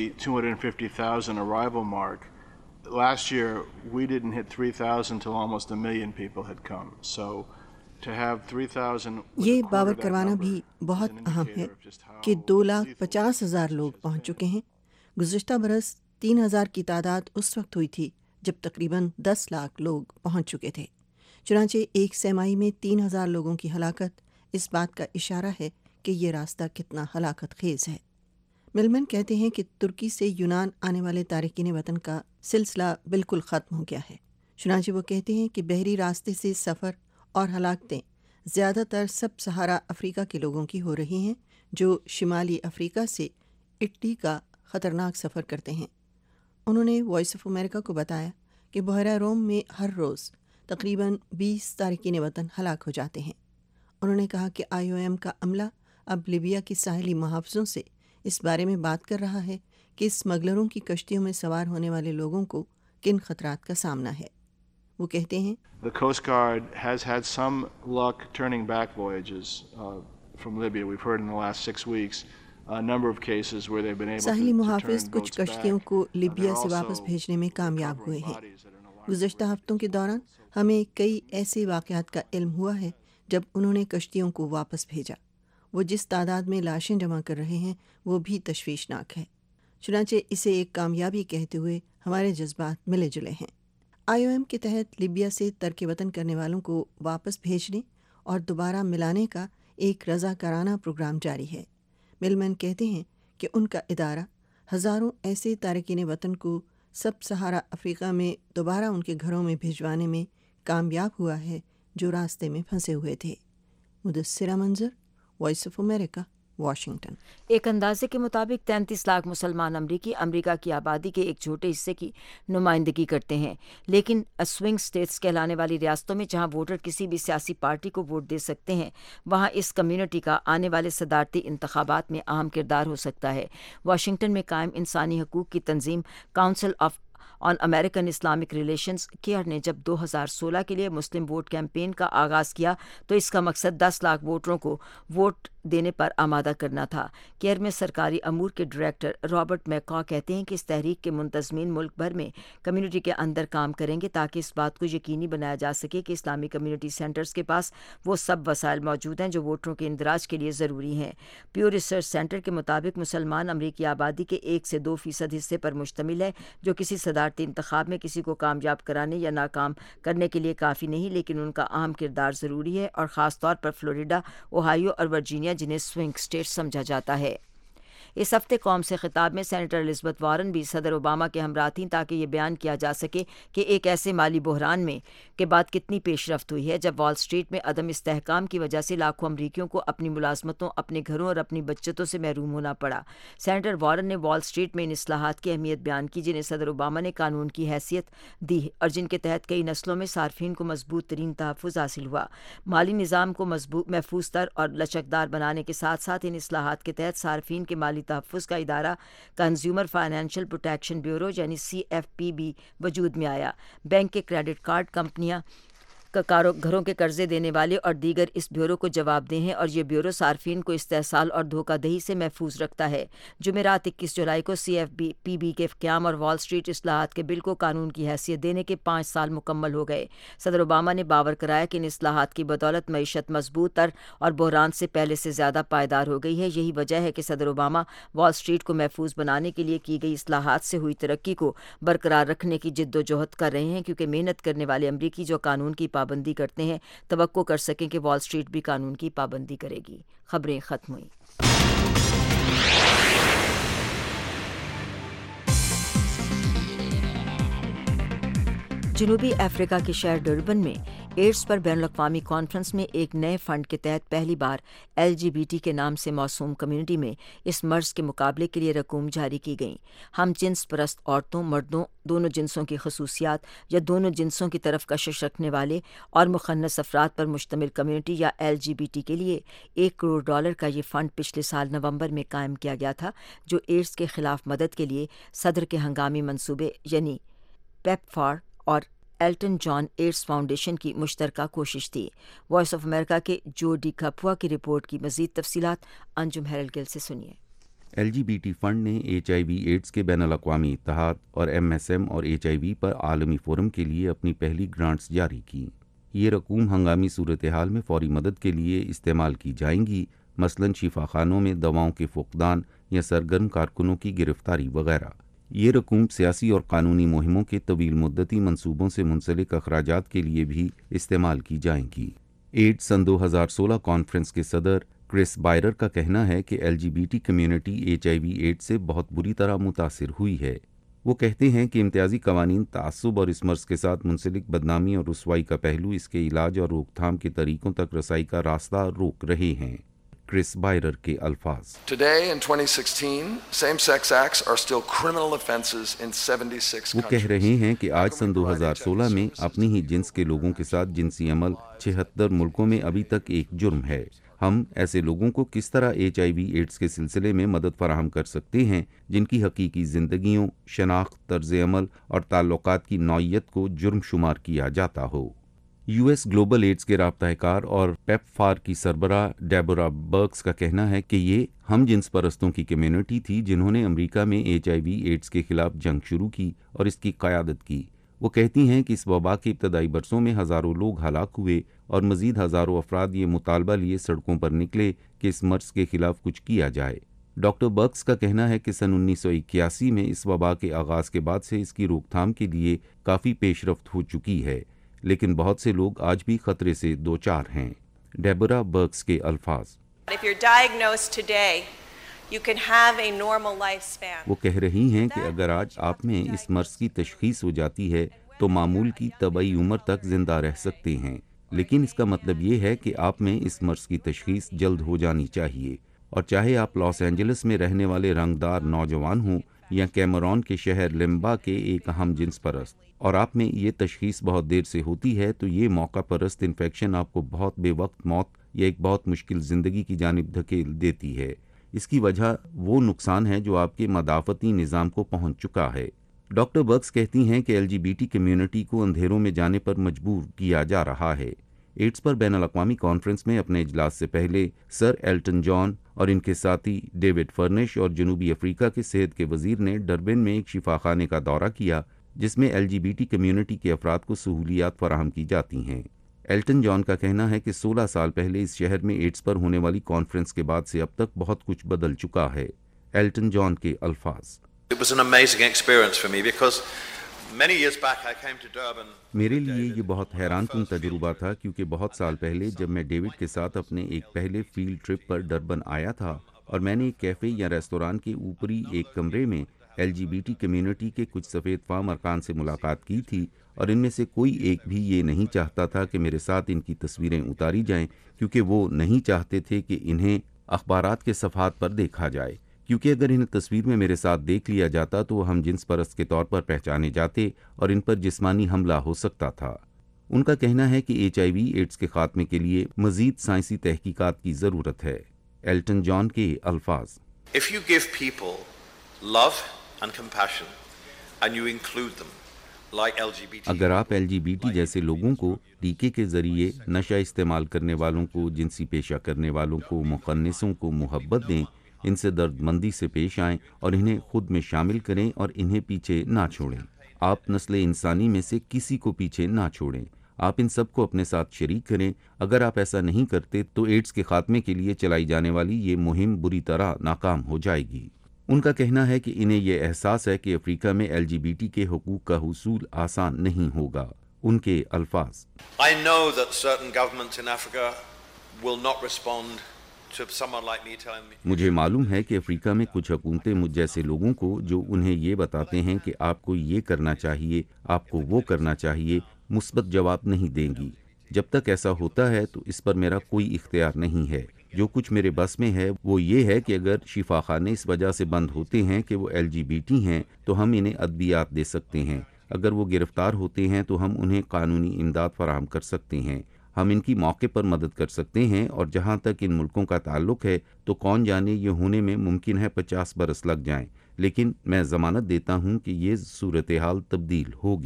[SPEAKER 10] 250,000 arrival mark. Last year, we didn't hit 3,000 till almost 1 million people had come. So to have 3,000
[SPEAKER 9] یہ باور کروانا بھی بہت اہم ہے کہ 2,50,000 لوگ پہنچ چکے ہیں۔ گزشتہ برس 3,000 کی تعداد اس وقت ہوئی تھی جب تقریباً 10 لاکھ لوگ پہنچ چکے تھے۔ چنانچہ ایک سہ ماہی میں 3,000 لوگوں کی ہلاکت اس بات کا اشارہ ہے کہ یہ راستہ کتنا ہلاکت خیز ہے۔ ملمن کہتے ہیں کہ ترکی سے یونان آنے والے تارکین وطن کا سلسلہ بالکل ختم ہو گیا ہے۔ چنانچہ وہ کہتے ہیں کہ بحری راستے سے سفر اور ہلاکتیں زیادہ تر سب سہارا افریقہ کے لوگوں کی ہو رہی ہیں جو شمالی افریقہ سے اٹلی کا خطرناک سفر کرتے ہیں۔ انہوں نے وائس آف امریکہ کو بتایا کہ بحیرہ روم میں ہر روز تقریباً 20 تارکین وطن ہلاک ہو جاتے ہیں۔ انہوں نے کہا کہ IOM کا عملہ اب لیبیا کے ساحلی محافظوں سے اس بارے میں بات کر رہا ہے کہ اسمگلروں کی کشتیوں میں سوار ہونے والے لوگوں کو کن خطرات کا سامنا ہے۔ وہ کہتے ہیں
[SPEAKER 10] The Coast Guard has had some luck turning back voyages from Libya. We've heard in the last 6 weeks a number of cases where they've been able
[SPEAKER 9] ساحلی
[SPEAKER 10] to
[SPEAKER 9] محافظ
[SPEAKER 10] turn
[SPEAKER 9] کچھ
[SPEAKER 10] boats back.
[SPEAKER 9] کشتیوں کو لیبیا سے واپس بھیجنے میں کامیاب ہوئے ہیں۔ گزشتہ ہفتوں کے دوران ہمیں کئی ایسے واقعات کا علم ہوا ہے جب انہوں نے کشتیوں کو واپس بھیجا۔ وہ جس تعداد میں لاشیں جمع کر رہے ہیں وہ بھی تشویشناک ہے۔ چنانچہ اسے ایک کامیابی کہتے ہوئے ہمارے جذبات ملے جلے ہیں۔ IOM کے تحت لیبیا سے ترک وطن کرنے والوں کو واپس بھیجنے اور دوبارہ ملانے کا ایک رضاکارانہ پروگرام جاری ہے۔ ملمن کہتے ہیں کہ ان کا ادارہ ہزاروں ایسے تارکین وطن کو سب سہارا افریقہ میں دوبارہ ان کے گھروں میں بھجوانے میں کامیاب ہوا ہے جو راستے میں پھنسے ہوئے تھے۔ مدثرہ Manzar, voice of America, Washington.
[SPEAKER 1] ایک اندازے کے مطابق 33 لاکھ مسلمان امریکہ کی آبادی کے ایک چھوٹے حصے کی نمائندگی کرتے ہیں، لیکن سوئنگ سٹیٹس کہلانے والی ریاستوں میں جہاں ووٹر کسی بھی سیاسی پارٹی کو ووٹ دے سکتے ہیں وہاں اس کمیونٹی کا آنے والے صدارتی انتخابات میں اہم کردار ہو سکتا ہے۔ واشنگٹن میں قائم انسانی حقوق کی تنظیم council on American Islamic relations CAIR نے جب 2016 کے لیے مسلم ووٹ کیمپین کا آغاز کیا تو اس کا مقصد 10 لاکھ ووٹروں کو ووٹ دینے پر آمادہ کرنا تھا۔ کیئر میں سرکاری امور کے ڈائریکٹر رابرٹ میکا کہتے ہیں کہ اس تحریک کے منتظمین ملک بھر میں کمیونٹی کے اندر کام کریں گے تاکہ اس بات کو یقینی بنایا جا سکے کہ اسلامی کمیونٹی سینٹرز کے پاس وہ سب وسائل موجود ہیں جو ووٹروں کے اندراج کے لیے ضروری ہیں۔ پیو ریسرچ سینٹر کے مطابق مسلمان امریکی آبادی کے 1 سے 2% حصے پر مشتمل ہے جو کسی صدارتی انتخاب میں کسی کو کامیاب کرانے یا ناکام کرنے کے لیے کافی نہیں، لیکن ان کا اہم کردار ضروری ہے، اور خاص طور پر فلوریڈا، اوہایو اور ورجینیا جنہیں سوئنگ اسٹیٹ سمجھا جاتا ہے۔ اس ہفتے قوم سے خطاب میں سینیٹر الزبتھ وارن بھی صدر اوباما کے ہمراہ تھیں تاکہ یہ بیان کیا جا سکے کہ ایک ایسے مالی بحران میں کے بعد کتنی پیش رفت ہوئی ہے جب وال اسٹریٹ میں عدم استحکام کی وجہ سے لاکھوں امریکیوں کو اپنی ملازمتوں، اپنے گھروں اور اپنی بچتوں سے محروم ہونا پڑا۔ سینیٹر وارن نے وال اسٹریٹ میں ان اصلاحات کی اہمیت بیان کی جنہیں صدر اوباما نے قانون کی حیثیت دی اور جن کے تحت کئی نسلوں میں صارفین کو مضبوط ترین تحفظ حاصل ہوا۔ مالی نظام کو محفوظ تر اور لچکدار بنانے کے ساتھ ساتھ ان اصلاحات کے تحت صارفین کے مالی تحفظ کا ادارہ کنزیومر فائنینشل پروٹیکشن بیورو یعنی CFPB وجود میں آیا۔ بینک کے کریڈٹ کارڈ کمپنیاں گھروں کے قرضے دینے والے اور دیگر اس بیورو کو جواب دہ ہیں، اور یہ بیورو صارفین کو استحصال اور دھوکہ دہی سے محفوظ رکھتا ہے۔ جمعرات 21 جولائی کو CFPB کے قیام اور وال اسٹریٹ اصلاحات کے بل کو قانون کی حیثیت دینے کے 5 سال مکمل ہو گئے۔ صدر اوباما نے باور کرایا کہ ان اصلاحات کی بدولت معیشت مضبوط تر اور بحران سے پہلے سے زیادہ پائیدار ہو گئی ہے۔ یہی وجہ ہے کہ صدر اوباما وال اسٹریٹ کو محفوظ بنانے کے لیے کی گئی اصلاحات سے ہوئی ترقی کو برقرار رکھنے کی جد و جہد کر رہے ہیں، کیونکہ محنت کرنے والے امریکی جو قانون کی پابندی کرتے ہیں توقع کر سکیں کہ وال اسٹریٹ بھی قانون کی پابندی کرے گی۔ خبریں ختم ہوئیں۔ جنوبی افریقہ کے شہر ڈربن میں ایڈز پر بین الاقوامی کانفرنس میں ایک نئے فنڈ کے تحت پہلی بار LGBT کے نام سے موسوم کمیونٹی میں اس مرض کے مقابلے کے لیے رقوم جاری کی گئیں۔ ہم جنس پرست عورتوں، مردوں، دونوں جنسوں کی خصوصیات یا دونوں جنسوں کی طرف کشش رکھنے والے اور مخنث افراد پر مشتمل کمیونٹی یا LGBT کے لیے $1 کروڑ کا یہ فنڈ پچھلے سال نومبر میں قائم کیا گیا تھا، جو ایڈز کے خلاف مدد کے لیے صدر کے ہنگامی منصوبے یعنی PEPFAR اور ایلٹن جان ایڈز فاؤنڈیشن کی مشترکہ کوشش تھی۔ وائس آف امریکہ کے جو ڈی کپوا کی رپورٹ کی مزید تفصیلات انجم ہیرل گل سے سنیے۔
[SPEAKER 11] LGBT فنڈ نے HIV ایڈز کے بین الاقوامی اتحاد اور MSM اور HIV پر عالمی فورم کے لیے اپنی پہلی گرانٹس جاری کی۔ یہ رقوم ہنگامی صورتحال میں فوری مدد کے لیے استعمال کی جائیں گی، مثلاً شفاخانوں میں دواؤں کے فقدان یا سرگرم کارکنوں کی گرفتاری وغیرہ۔ یہ رقوم سیاسی اور قانونی مہموں کے طویل مدتی منصوبوں سے منسلک اخراجات کے لیے بھی استعمال کی جائیں گی۔ ایڈز سن 2016 کانفرنس کے صدر کرس بائرر کا کہنا ہے کہ LGBT کمیونٹی HIV ایڈز سے بہت بری طرح متاثر ہوئی ہے۔ وہ کہتے ہیں کہ امتیازی قوانین تعصب اور اس مرض کے ساتھ منسلک بدنامی اور رسوائی کا پہلو اس کے علاج اور روک تھام کے طریقوں تک رسائی کا راستہ روک رہے ہیں۔ کرس بائرر کے الفاظ: وہ کہہ رہے ہیں کہ آج سن 2016 میں اپنی ہی جنس کے لوگوں کے ساتھ جنسی عمل 76 ملکوں میں ابھی تک ایک جرم ہے۔ ہم ایسے لوگوں کو کس طرح HIV ایڈز کے سلسلے میں مدد فراہم کر سکتے ہیں جن کی حقیقی زندگیوں، شناخت، طرز عمل اور تعلقات کی نوعیت کو جرم شمار کیا جاتا ہو۔ US گلوبل ایڈز کے رابطہ کار اور پیپفار کی سربراہ ڈیبورا برکس کا کہنا ہے کہ یہ ہم جنس پرستوں کی کمیونٹی تھی جنہوں نے امریکہ میں HIV ایڈز کے خلاف جنگ شروع کی اور اس کی قیادت کی۔ وہ کہتی ہیں کہ اس وبا کے ابتدائی برسوں میں ہزاروں لوگ ہلاک ہوئے اور مزید ہزاروں افراد یہ مطالبہ لیے سڑکوں پر نکلے کہ اس مرض کے خلاف کچھ کیا جائے۔ ڈاکٹر برکس کا کہنا ہے کہ سن 1981 میں اس وبا کے آغاز کے بعد سے اس کی روک تھام کے لیے کافی پیش رفت ہو چکی ہے، لیکن بہت سے لوگ آج بھی خطرے سے دوچار ہیں۔ ڈیبورا برکس کے الفاظ: وہ کہہ رہی ہیں کہ اگر آج آپ میں اس مرض کی تشخیص ہو جاتی ہے تو معمول کی طبعی عمر تک زندہ رہ سکتے ہیں، لیکن اس کا مطلب یہ ہے کہ آپ میں اس مرض کی تشخیص جلد ہو جانی چاہیے، اور چاہے آپ لاس اینجلس میں رہنے والے رنگدار نوجوان ہوں یا کیمرون کے شہر لمبا کے ایک ہم جنس پرست، اور آپ میں یہ تشخیص بہت دیر سے ہوتی ہے تو یہ موقع پرست انفیکشن آپ کو بہت بے وقت موت یا ایک بہت مشکل زندگی کی جانب دھکیل دیتی ہے۔ اس کی وجہ وہ نقصان ہے جو آپ کے مدافعتی نظام کو پہنچ چکا ہے۔ ڈاکٹر برکس کہتی ہیں کہ LGBT کمیونٹی کو اندھیروں میں جانے پر مجبور کیا جا رہا ہے۔ ایڈز پر بین الاقوامی کانفرنس میں اپنے اجلاس سے پہلے سر ایلٹن جان اور ان کے ساتھی ڈیوڈ فرنش اور جنوبی افریقہ کے صحت کے وزیر نے ڈربن میں ایک شفاخانے کا دورہ کیا جس میں LGBT کمیونٹی کے افراد کو سہولیات فراہم کی جاتی ہیں۔ ایلٹن جان کا کہنا ہے کہ 16 سال پہلے اس شہر میں ایڈز پر ہونے والی کانفرنس کے بعد سے اب تک بہت کچھ بدل چکا ہے۔ ایلٹن جان کے الفاظ: میرے لیے یہ بہت حیران کن تجربہ تھا کیونکہ بہت سال پہلے جب میں ڈیوڈ کے ساتھ اپنے ایک پہلے فیلڈ ٹرپ پر ڈربن آیا تھا اور میں نے ایک کیفے یا ریستوران کے اوپری ایک کمرے میں LGBT کمیونٹی کے کچھ سفید فام ارکان سے ملاقات کی تھی، اور ان میں سے کوئی ایک بھی یہ نہیں چاہتا تھا کہ میرے ساتھ ان کی تصویریں اتاری جائیں، کیونکہ وہ نہیں چاہتے تھے کہ انہیں اخبارات کے صفحات پر دیکھا جائے، کیونکہ اگر انہیں تصویر میں میرے ساتھ دیکھ لیا جاتا تو وہ ہم جنس پرست کے طور پر پہچانے جاتے اور ان پر جسمانی حملہ ہو سکتا تھا۔ ان کا کہنا ہے کہ HIV ایڈز کے خاتمے کے لیے مزید سائنسی تحقیقات کی ضرورت ہے۔ ایلٹن جان کے الفاظ:
[SPEAKER 12] If you give people love and compassion and you include them like LGBT،
[SPEAKER 11] اگر آپ LGBT جیسے لوگوں کو ٹیکے کے ذریعے نشہ استعمال کرنے والوں کو، جنسی پیشہ کرنے والوں کو، مخنثوں کو محبت دیں، ان سے درد مندی سے پیش آئیں اور انہیں خود میں شامل کریں اور انہیں پیچھے نہ چھوڑیں۔ آپ نسل انسانی میں سے کسی کو پیچھے نہ چھوڑیں، آپ ان سب کو اپنے ساتھ شریک کریں۔ اگر آپ ایسا نہیں کرتے تو ایڈز کے خاتمے کے لیے چلائی جانے والی یہ مہم بری طرح ناکام ہو جائے گی۔ ان کا کہنا ہے کہ انہیں یہ احساس ہے کہ افریقہ میں LGBT کے حقوق کا حصول آسان نہیں ہوگا۔ ان کے الفاظ:
[SPEAKER 12] I know that certain governments in Africa will not respond to someone like me telling me۔
[SPEAKER 11] مجھے معلوم ہے کہ افریقہ میں کچھ حکومتیں مجھ جیسے لوگوں کو جو انہیں یہ بتاتے ہیں کہ آپ کو یہ کرنا چاہیے، آپ کو وہ کرنا چاہیے، مثبت جواب نہیں دیں گی۔ جب تک ایسا ہوتا ہے تو اس پر میرا کوئی اختیار نہیں ہے۔ جو کچھ میرے بس میں ہے وہ یہ ہے کہ اگر شفاخانے اس وجہ سے بند ہوتے ہیں کہ وہ LGBT ہیں تو ہم انہیں ادویات دے سکتے ہیں، اگر وہ گرفتار ہوتے ہیں تو ہم انہیں قانونی امداد فراہم کر سکتے ہیں، ہم ان کی موقع پر مدد کر سکتے ہیں، اور جہاں تک ان ملکوں کا تعلق ہے تو کون جانے یہ ہونے میں ممکن ہے 50 برس لگ جائیں، لیکن میں ضمانت دیتا ہوں کہ یہ صورتحال تبدیل ہوگی۔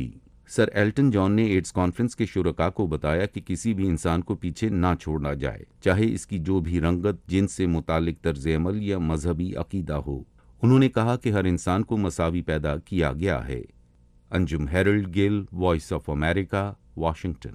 [SPEAKER 11] سر ایلٹن جان نے ایڈز کانفرنس کے شرکاء کو بتایا کہ کسی بھی انسان کو پیچھے نہ چھوڑا جائے، چاہے اس کی جو بھی رنگت، جنس سے متعلق طرز عمل یا مذہبی عقیدہ ہو۔ انہوں نے کہا کہ ہر انسان کو مساوی پیدا کیا گیا ہے۔ Anjum Harold Gill, voice of America, Washington.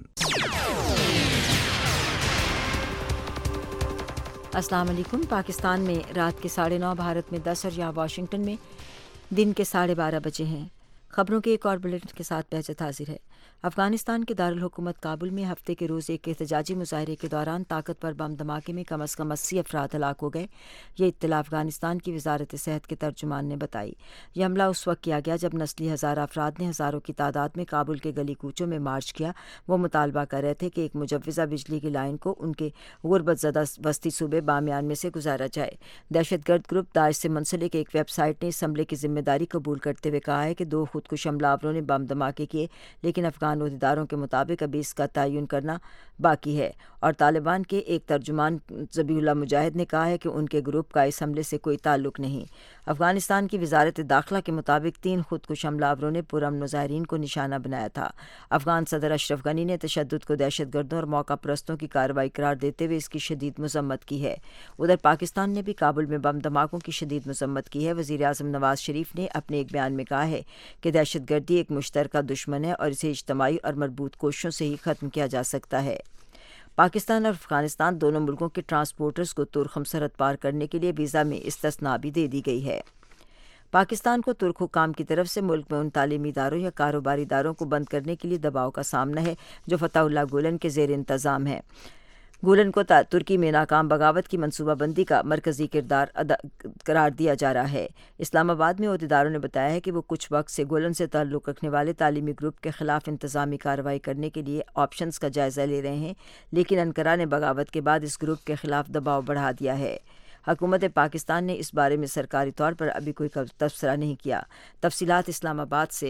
[SPEAKER 1] السلام علیکم۔ پاکستان میں رات کے 9:30، بھارت میں 10 اور یہاں واشنگٹن میں دن کے 12:30 بجے ہیں۔ خبروں کے ایک اور بلیٹن کے ساتھ بہجت حاضر ہے۔ افغانستان کے دارالحکومت کابل میں ہفتے کے روز ایک احتجاجی مظاہرے کے دوران طاقتور بم دھماکے میں کم از کم 80 افراد ہلاک ہو گئے۔ یہ اطلاع افغانستان کی وزارت صحت کے ترجمان نے بتائی۔ یہ حملہ اس وقت کیا گیا جب نسلی ہزارہ افراد نے ہزاروں کی تعداد میں کابل کے گلی کوچوں میں مارچ کیا۔ وہ مطالبہ کر رہے تھے کہ ایک مجوزہ بجلی کی لائن کو ان کے غربت زدہ وسطی صوبے بامیان میں سے گزارا جائے۔ دہشت گرد گروپ داعش سے منسلک ایک ویب سائٹ نے اس حملے کی ذمہ داری قبول کرتے ہوئے کہا ہے کہ 2 خودکش حملہ آوروں نے بم دھماکے کیے، لیکن افغان عہدیداروں کے مطابق ابھی اس کا تعین کرنا باقی ہے۔ اور طالبان کے ایک ترجمان ذبیح اللہ مجاہد نے کہا ہے کہ ان کے گروپ کا اس حملے سے کوئی تعلق نہیں۔ افغانستان کی وزارت داخلہ کے مطابق 3 خودکش حملہ آوروں نے پرامن مظاہرین کو نشانہ بنایا تھا۔ افغان صدر اشرف غنی نے تشدد کو دہشت گردوں اور موقع پرستوں کی کارروائی قرار دیتے ہوئے اس کی شدید مذمت کی ہے۔ ادھر پاکستان نے بھی کابل میں بم دھماکوں کی شدید مذمت کی ہے۔ وزیر اعظم نواز شریف نے اپنے ایک بیان میں کہا ہے کہ دہشت گردی ایک مشترکہ دشمن ہے اور اسے اجتماعی اور مربوط کوششوں سے ہی ختم کیا جا سکتا ہے۔ پاکستان اور افغانستان دونوں ملکوں کے ٹرانسپورٹرز کو ترک سرحد پار کرنے کے لیے ویزا میں استثناء بھی دے دی گئی ہے۔ پاکستان کو ترک حکام کی طرف سے ملک میں ان تعلیمی اداروں یا کاروباری اداروں کو بند کرنے کے لیے دباؤ کا سامنا ہے جو فتح اللہ گولن کے زیر انتظام ہے۔ گولن کو ترکی میں ناکام بغاوت کی منصوبہ بندی کا مرکزی کردار قرار دیا جا رہا ہے۔ اسلام آباد میں عہدیداروں نے بتایا ہے کہ وہ کچھ وقت سے گولن سے تعلق رکھنے والے تعلیمی گروپ کے خلاف انتظامی کارروائی کرنے کے لیے آپشنز کا جائزہ لے رہے ہیں، لیکن انقرہ نے بغاوت کے بعد اس گروپ کے خلاف دباؤ بڑھا دیا ہے۔ حکومت پاکستان نے اس بارے میں سرکاری طور پر ابھی کوئی تبصرہ نہیں کیا۔ تفصیلات اسلام آباد سے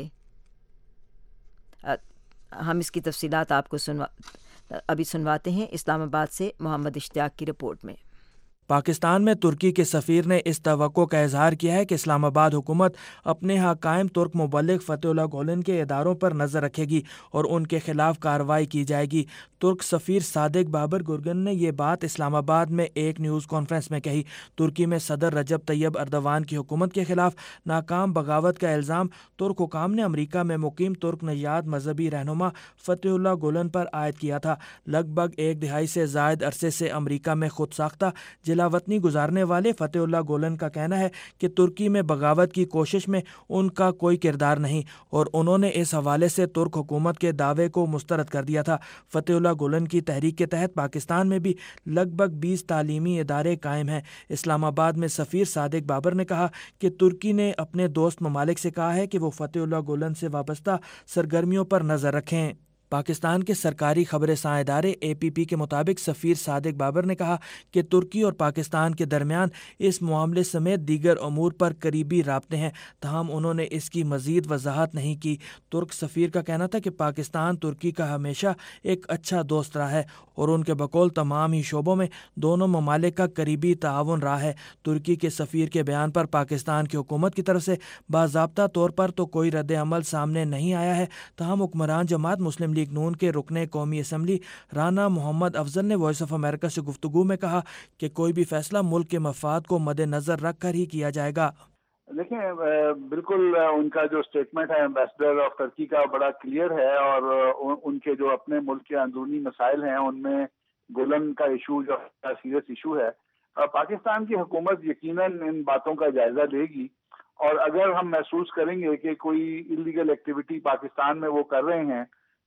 [SPEAKER 1] ہم اس کی تفصیلات آپ کو ابھی سنواتے ہیں۔ اسلام آباد سے محمد اشتیاق کی رپورٹ میں۔
[SPEAKER 3] پاکستان میں ترکی کے سفیر نے اس توقع کا اظہار کیا ہے کہ اسلام آباد حکومت اپنے ہاں قائم ترک مبلغ فتح اللہ گولن کے اداروں پر نظر رکھے گی اور ان کے خلاف کارروائی کی جائے گی۔ ترک سفیر صادق بابر گرگن نے یہ بات اسلام آباد میں ایک نیوز کانفرنس میں کہی۔ ترکی میں صدر رجب طیب اردوان کی حکومت کے خلاف ناکام بغاوت کا الزام ترک حکام نے امریکہ میں مقیم ترک نژاد مذہبی رہنما فتح اللہ گولن پر عائد کیا تھا۔ لگ بھگ 1 دہائی سے زائد عرصے سے امریکہ میں خود ساختہ وطنی گزارنے والے فتح اللہ گولن کا کہنا ہے کہ ترکی میں بغاوت کی کوشش میں ان کا کوئی کردار نہیں اور انہوں نے اس حوالے سے ترک حکومت کے دعوے کو مسترد کر دیا تھا۔ فتح اللہ گولن کی تحریک کے تحت پاکستان میں بھی لگ بھگ 20 تعلیمی ادارے قائم ہیں۔ اسلام آباد میں سفیر صادق بابر نے کہا کہ ترکی نے اپنے دوست ممالک سے کہا ہے کہ وہ فتح اللہ گولن سے وابستہ سرگرمیوں پر نظر رکھیں۔ پاکستان کے سرکاری خبر رساں ادارے APP کے مطابق سفیر صادق بابر نے کہا کہ ترکی اور پاکستان کے درمیان اس معاملے سمیت دیگر امور پر قریبی رابطے ہیں، تاہم انہوں نے اس کی مزید وضاحت نہیں کی۔ ترک سفیر کا کہنا تھا کہ پاکستان ترکی کا ہمیشہ ایک اچھا دوست رہا ہے اور ان کے بقول تمام ہی شعبوں میں دونوں ممالک کا قریبی تعاون رہا ہے۔ ترکی کے سفیر کے بیان پر پاکستان کی حکومت کی طرف سے باضابطہ طور پر تو کوئی رد عمل سامنے نہیں آیا ہے، تاہم حکمران جماعت مسلم لیگ نون کے رکن قومی اسمبلی رانا محمد افضل نے وائس آف امریکہ سے گفتگو میں کہا کہ کوئی بھی فیصلہ ملک کے مفاد کو مد نظر رکھ کر ہی کیا جائے گا۔
[SPEAKER 6] دیکھیں بالکل ان کا جو سٹیٹمنٹ ہے ایمبیسڈر آف ترکی کا بڑا کلیئر ہے اور ان کے جو اپنے ملک کے اندرونی مسائل ہیں ان میں گولن کا ایشو جو سیریس ایشو ہے، پاکستان کی حکومت یقیناً ان باتوں کا جائزہ لے گی اور اگر ہم محسوس کریں گے کہ کوئی انلیگل ایکٹیویٹی پاکستان میں وہ کر رہے ہیں،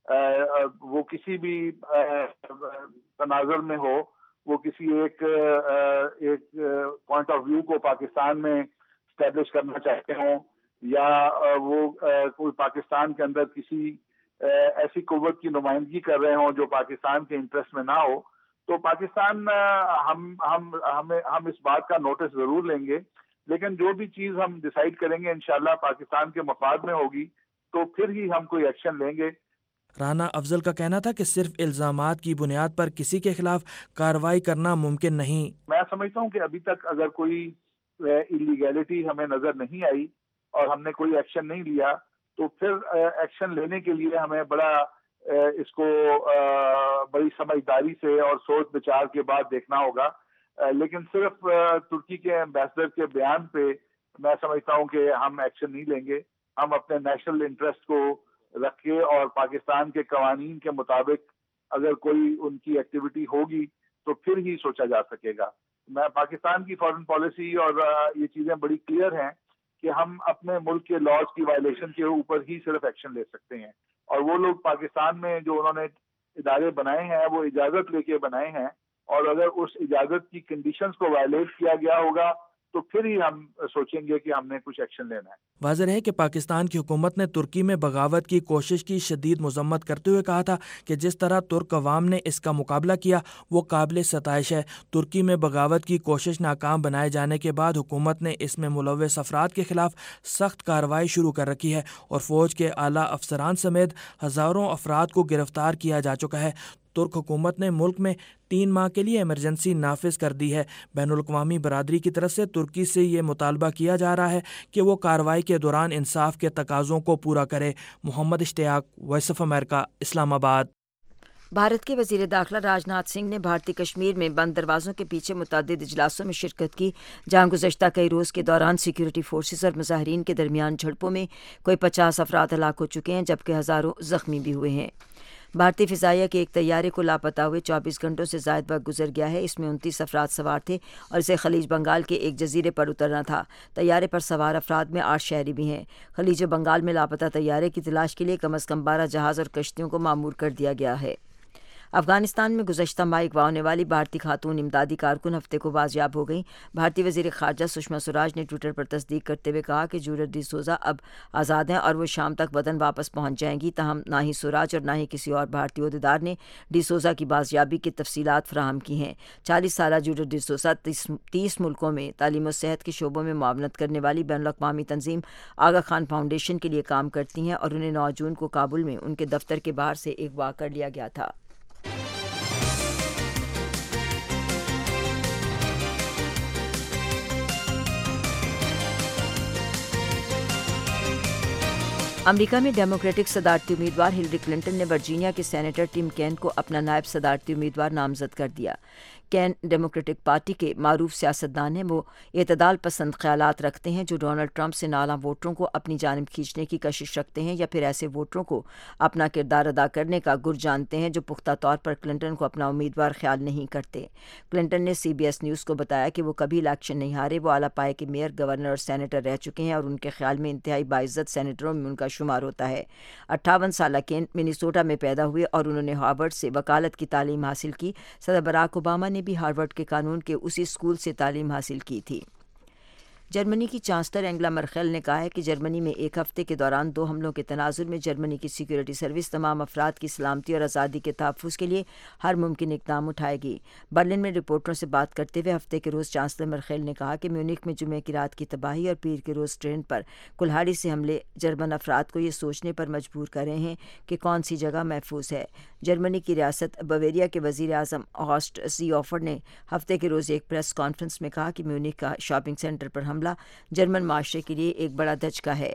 [SPEAKER 6] وہ کسی بھی تناظر میں ہو، وہ کسی ایک پوائنٹ آف ویو کو پاکستان میں اسٹیبلش کرنا چاہتے ہوں یا وہ کوئی پاکستان کے اندر کسی ایسی قوت کی نمائندگی کر رہے ہوں جو پاکستان کے انٹرسٹ میں نہ ہو، تو پاکستان ہم اس بات کا نوٹس ضرور لیں گے، لیکن جو بھی چیز ہم ڈیسائیڈ کریں گے انشاءاللہ پاکستان کے مفاد میں ہوگی تو پھر ہی ہم کوئی ایکشن لیں گے۔
[SPEAKER 3] رانا افضل کا کہنا تھا کہ صرف الزامات کی بنیاد پر کسی کے خلاف کارروائی کرنا ممکن نہیں۔
[SPEAKER 6] میں سمجھتا ہوں کہ ابھی تک اگر کوئی انلیگیلٹی ہمیں نظر نہیں آئی اور ہم نے کوئی ایکشن نہیں لیا تو پھر ایکشن لینے کے لیے ہمیں بڑا اس کو بڑی سمجھداری سے اور سوچ بچار کے بعد دیکھنا ہوگا. لیکن صرف ترکی کے ایمبیسڈر کے بیان پہ میں سمجھتا ہوں کہ ہم ایکشن نہیں لیں گے. ہم اپنے نیشنل انٹرسٹ کو رکھ کے اور پاکستان کے قوانین کے مطابق اگر کوئی ان کی ایکٹیویٹی ہوگی تو پھر ہی سوچا جا سکے گا. میں پاکستان کی فارن پالیسی اور یہ چیزیں بڑی کلیئر ہیں کہ ہم اپنے ملک کے لاز کی وائلیشن کے اوپر ہی صرف ایکشن لے سکتے ہیں. اور وہ لوگ پاکستان میں جو انہوں نے ادارے بنائے ہیں وہ اجازت لے کے بنائے ہیں, اور اگر اس اجازت کی کنڈیشنز کو وائلیٹ کیا گیا ہوگا تو پھر ہی ہم سوچیں گے کہ ہم نے کچھ ایکشن لینا ہے.
[SPEAKER 3] واضح ہے کہ پاکستان کی حکومت نے ترکی میں بغاوت کی کوشش کی شدید مذمت کرتے ہوئے کہا تھا کہ جس طرح ترک عوام نے اس کا مقابلہ کیا وہ قابل ستائش ہے. ترکی میں بغاوت کی کوشش ناکام بنائے جانے کے بعد حکومت نے اس میں ملوث افراد کے خلاف سخت کارروائی شروع کر رکھی ہے اور فوج کے اعلیٰ افسران سمیت ہزاروں افراد کو گرفتار کیا جا چکا ہے. ترک حکومت نے ملک میں 3 ماہ کے لیے ایمرجنسی نافذ کر دی ہے. بین الاقوامی برادری کی طرف سے ترکی سے یہ مطالبہ کیا جا رہا ہے کہ وہ کارروائی کے دوران انصاف کے تقاضوں کو پورا کرے. محمد اشتیاق، وائس آف امریکہ، اسلام آباد.
[SPEAKER 1] بھارت کے وزیر داخلہ راج ناتھ سنگھ نے بھارتی کشمیر میں بند دروازوں کے پیچھے متعدد اجلاسوں میں شرکت کی جہاں گزشتہ کئی روز کے دوران سیکورٹی فورسز اور مظاہرین کے درمیان جھڑپوں میں کوئی 50 افراد ہلاک ہو چکے ہیں جبکہ ہزاروں زخمی بھی ہوئے ہیں. بھارتی فضائیہ کے ایک طیارے کو لاپتہ ہوئے 24 گھنٹوں سے زائد وقت گزر گیا ہے. اس میں 29 افراد سوار تھے اور اسے خلیج بنگال کے ایک جزیرے پر اترنا تھا. طیارے پر سوار افراد میں 8 شہری بھی ہیں. خلیج بنگال میں لاپتہ طیارے کی تلاش کے لیے کم از کم 12 جہاز اور کشتیوں کو معمور کر دیا گیا ہے. افغانستان میں گزشتہ ماہ اغوا ہونے والی بھارتی خاتون امدادی کارکن ہفتے کو بازیاب ہو گئیں. بھارتی وزیر خارجہ سشما سوراج نے ٹویٹر پر تصدیق کرتے ہوئے کہا کہ جوڈت ڈی سوزا اب آزاد ہیں اور وہ شام تک وطن واپس پہنچ جائیں گی. تاہم نہ ہی سوراج اور نہ ہی کسی اور بھارتی عہدیدار نے ڈی سوزا کی بازیابی کی تفصیلات فراہم کی ہیں. 40 سالہ جوڈت ڈی سوزا 30 ملکوں میں تعلیم و صحت کے شعبوں میں معاونت کرنے والی بین الاقوامی تنظیم آغا خان فاؤنڈیشن کے لیے کام کرتی ہیں اور انہیں 9 جون کو کابل میں ان کے دفتر کے باہر سے اغوا کر لیا گیا تھا. امریکہ میں ڈیموکریٹک صدارتی امیدوار ہلری کلنٹن نے ورجینیا کے سینیٹر ٹم کین کو اپنا نائب صدارتی امیدوار نامزد کر دیا. کین ڈیموکریٹک پارٹی کے معروف سیاستدان ہیں. وہ اعتدال پسند خیالات رکھتے ہیں جو ڈونلڈ ٹرمپ سے نالاں ووٹروں کو اپنی جانب کھینچنے کی کشش رکھتے ہیں یا پھر ایسے ووٹروں کو اپنا کردار ادا کرنے کا گر جانتے ہیں جو پختہ طور پر کلنٹن کو اپنا امیدوار خیال نہیں کرتے. کلنٹن نے CBS نیوز کو بتایا کہ وہ کبھی الیکشن نہیں ہارے. وہ اعلیٰ پائے کے میئر، گورنر اور سینیٹر رہ چکے ہیں اور ان کے خیال میں انتہائی باعزت سینیٹروں میں ان کا شمار ہوتا ہے. 58 سالہ کین منیسوٹا میں پیدا ہوئے اور انہوں نے ہارورڈ سے وکالت کی تعلیم حاصل کی. صدر براک اوباما نے بھی ہارورڈ کے قانون کے اسی اسکول سے تعلیم حاصل کی تھی. جرمنی کی چانسلر اینگلا مرکل نے کہا ہے کہ جرمنی میں ایک ہفتے کے دوران 2 حملوں کے تناظر میں جرمنی کی سیکورٹی سروس تمام افراد کی سلامتی اور آزادی کے تحفظ کے لیے ہر ممکن اقدام اٹھائے گی. برلن میں رپورٹروں سے بات کرتے ہوئے ہفتے کے روز چانسلر مرکل نے کہا کہ میونخ میں جمعے کی رات کی تباہی اور پیر کے روز ٹرین پر کلہاڑی سے حملے جرمن افراد کو یہ سوچنے پر مجبور کر رہے ہیں کہ کون سی جگہ محفوظ ہے. جرمنی کی ریاست بویریا کے وزیر اعظم ہارسٹ زیوفر نے ہفتے کے روز ایک پریس کانفرنس میں کہا کہ میونخ کا شاپنگ سینٹر پر حملہ جرمن معاشرے کے لیے ایک بڑا دھچکا ہے.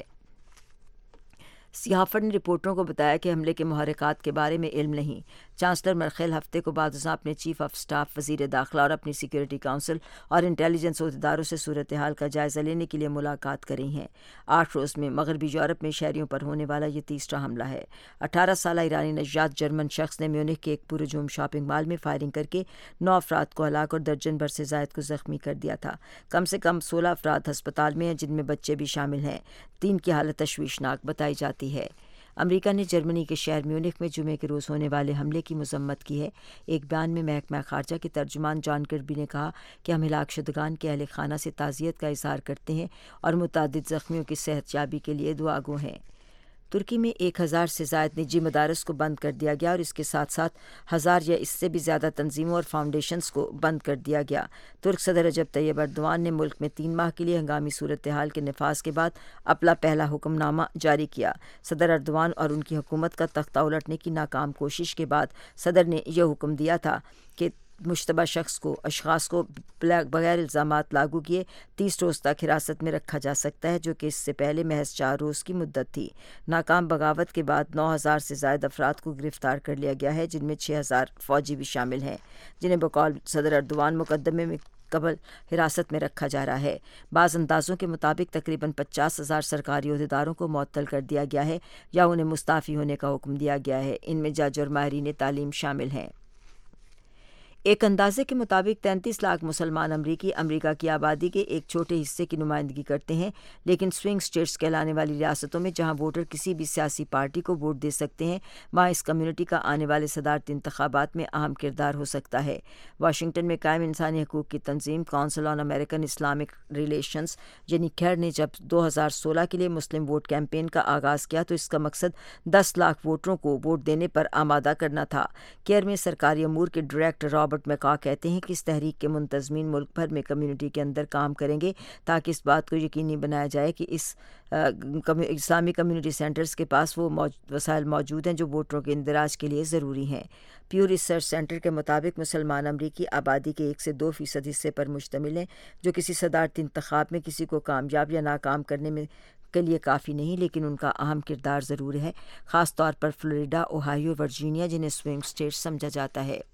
[SPEAKER 1] سیافر نے رپورٹروں کو بتایا کہ حملے کے محرکات کے بارے میں علم نہیں. چانسلر مرکل ہفتے کو بعد ازاں اپنے چیف آف سٹاف، وزیر داخلہ اور اپنی سیکورٹی کونسل اور انٹیلیجنس عہدیداروں سے صورتحال کا جائزہ لینے کے لیے ملاقات کر رہی ہیں. 8 روز میں مغربی یورپ میں شہریوں پر ہونے والا یہ تیسرا حملہ ہے. 18 سالہ ایرانی نژاد جرمن شخص نے میونخ کے ایک پرہجوم شاپنگ مال میں فائرنگ کر کے 9 افراد کو ہلاک اور درجن بھر سے زائد کو زخمی کر دیا تھا. کم سے کم 16 افراد ہسپتال میں ہیں جن میں بچے بھی شامل ہیں. 3 کی حالت تشویشناک بتائی جاتی ہے. امریکہ نے جرمنی کے شہر میونخ میں جمعے کے روز ہونے والے حملے کی مذمت کی ہے. ایک بیان میں محکمہ خارجہ کے ترجمان جان کربی نے کہا کہ ہم ہلاک شدگان کے اہل خانہ سے تعزیت کا اظہار کرتے ہیں اور متعدد زخمیوں کی صحت یابی کے لیے دعاگو ہیں. ترکی میں 1000 سے زائد نجی مدارس کو بند کر دیا گیا اور اس کے ساتھ ساتھ 1000 یا اس سے بھی زیادہ تنظیموں اور فاؤنڈیشنز کو بند کر دیا گیا. ترک صدر رجب طیب ایردوان نے ملک میں 3 ماہ کے لیے ہنگامی صورتحال کے نفاذ کے بعد اپنا پہلا حکم نامہ جاری کیا. صدر ایردوان اور ان کی حکومت کا تختہ الٹنے کی ناکام کوشش کے بعد صدر نے یہ حکم دیا تھا کہ مشتبہ اشخاص کو بغیر الزامات لاگو کیے 30 روز تک حراست میں رکھا جا سکتا ہے، جو کہ اس سے پہلے محض 4 روز کی مدت تھی۔ ناکام بغاوت کے بعد 9000 سے زائد افراد کو گرفتار کر لیا گیا ہے، جن میں 6000 فوجی بھی شامل ہیں، جنہیں بقول صدر اردوان مقدمے میں قبل حراست میں رکھا جا رہا ہے۔ بعض اندازوں کے مطابق تقریباً 50,000 سرکاری عہدیداروں کو معطل کر دیا گیا ہے یا انہیں مستعفی ہونے کا حکم دیا گیا ہے۔ ان میں جج اور ماہرین تعلیم شامل ہیں۔ ایک اندازے کے مطابق 33 لاکھ مسلمان امریکہ کی آبادی کے ایک چھوٹے حصے کی نمائندگی کرتے ہیں، لیکن سوئنگ اسٹیٹس کہلانے والی ریاستوں میں جہاں ووٹر کسی بھی سیاسی پارٹی کو ووٹ دے سکتے ہیں، وہاں اس کمیونٹی کا آنے والے صدارتی انتخابات میں اہم کردار ہو سکتا ہے۔ واشنگٹن میں قائم انسانی حقوق کی تنظیم council on American Islamic relations یعنی کیر نے جب 2016 کے لیے مسلم ووٹ کیمپین کا آغاز کیا تو اس کا مقصد 10 لاکھ ووٹروں کو ووٹ دینے پر آمادہ کرنا تھا۔ کیر میں سرکاری امور کے ڈائریکٹر رابرٹ میکا کہتے ہیں کہ اس تحریک کے منتظمین ملک بھر میں کمیونٹی کے اندر کام کریں گے تاکہ اس بات کو یقینی بنایا جائے کہ اس اسلامی کمیونٹی سینٹرز کے پاس وہ وسائل موجود ہیں جو ووٹروں کے اندراج کے لیے ضروری ہیں۔ پیو ریسرچ سینٹر کے مطابق مسلمان امریکی آبادی کے 1 سے 2% حصے پر مشتمل ہیں، جو کسی صدارتی انتخاب میں کسی کو کامیاب یا ناکام کرنے میں کے لیے کافی نہیں، لیکن ان کا اہم کردار ضرور ہے، خاص طور پر فلوریڈا، اوہایو، ورجینیا جنہیں سوئنگ اسٹیٹس سمجھا جاتا ہے۔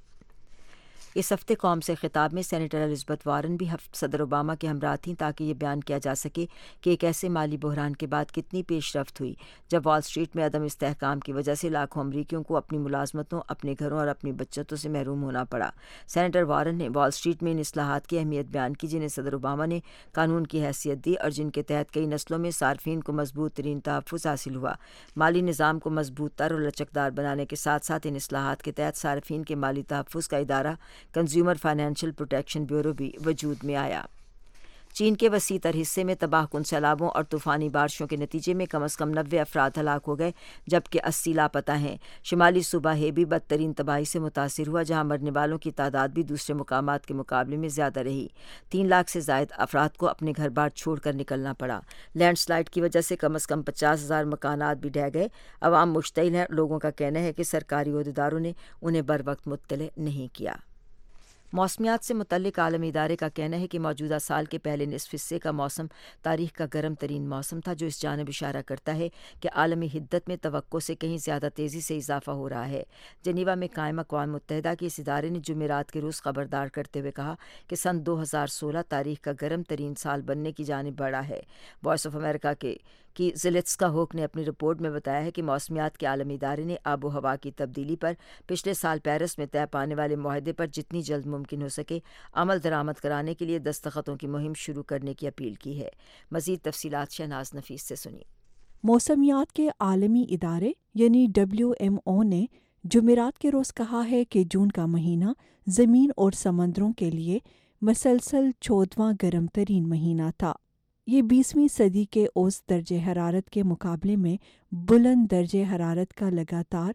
[SPEAKER 1] اس ہفتے قوم سے خطاب میں سینیٹر الزبتھ وارن بھی صدر اوباما کے ہمراہ تھیں تاکہ یہ بیان کیا جا سکے کہ ایک ایسے مالی بحران کے بعد کتنی پیش رفت ہوئی جب وال اسٹریٹ میں عدم استحکام کی وجہ سے لاکھوں امریکیوں کو اپنی ملازمتوں، اپنے گھروں اور اپنی بچتوں سے محروم ہونا پڑا۔ سینیٹر وارن نے وال اسٹریٹ میں ان اصلاحات کی اہمیت بیان کی جنہیں صدر اوباما نے قانون کی حیثیت دی اور جن کے تحت کئی نسلوں میں صارفین کو مضبوط ترین تحفظ حاصل ہوا۔ مالی نظام کو مضبوط تر اور لچکدار بنانے کے ساتھ ساتھ ان اصلاحات کے تحت صارفین کے مالی تحفظ کا ادارہ کنزیومر فائنینشل پروٹیکشن بیورو بھی وجود میں آیا۔ چین کے وسیع تر حصے میں تباہ کن سیلابوں اور طوفانی بارشوں کے نتیجے میں کم از کم 90 افراد ہلاک ہو گئے جبکہ 80 لاپتہ ہیں۔ شمالی صوبہ ہیبی بدترین تباہی سے متاثر ہوا جہاں مرنے والوں کی تعداد بھی دوسرے مقامات کے مقابلے میں زیادہ رہی۔ 3 لاکھ سے زائد افراد کو اپنے گھر بار چھوڑ کر نکلنا پڑا۔ لینڈ سلائڈ کی وجہ سے کم از کم 50,000 مکانات بھی ڈھہ گئے۔ عوام مشتعل ہے، لوگوں کا کہنا ہے کہ سرکاری عہدیداروں نے انہیں بروقت مطلع نہیں کیا۔ موسمیات سے متعلق عالمی ادارے کا کہنا ہے کہ موجودہ سال کے پہلے نصف حصے کا موسم تاریخ کا گرم ترین موسم تھا، جو اس جانب اشارہ کرتا ہے کہ عالمی حدت میں توقع سے کہیں زیادہ تیزی سے اضافہ ہو رہا ہے۔ جنیوا میں قائم اقوام متحدہ کے اس ادارے نے جمعرات کے روز خبردار کرتے ہوئے کہا کہ سن 2016 تاریخ کا گرم ترین سال بننے کی جانب بڑھا ہے۔ وائس آف امریکہ کی زلیتسکا ہوک نے اپنی رپورٹ میں بتایا ہے کہ موسمیات کے عالمی ادارے نے آب و ہوا کی تبدیلی پر پچھلے سال پیرس میں طے پانے والے معاہدے پر جتنی جلد ممکن ہو سکے عمل درآمد کرانے کے لیے دستخطوں کی مہم شروع کرنے کی اپیل کی ہے۔ مزید تفصیلات شہناز نفیس سے سنیے۔
[SPEAKER 13] موسمیات کے عالمی ادارے یعنی WMO نے جمعرات کے روز کہا ہے کہ جون کا مہینہ زمین اور سمندروں کے لیے مسلسل 14واں گرم ترین مہینہ تھا۔ یہ 20ویں صدی کے اوسط درجہ حرارت کے مقابلے میں بلند درجہ حرارت کا لگاتار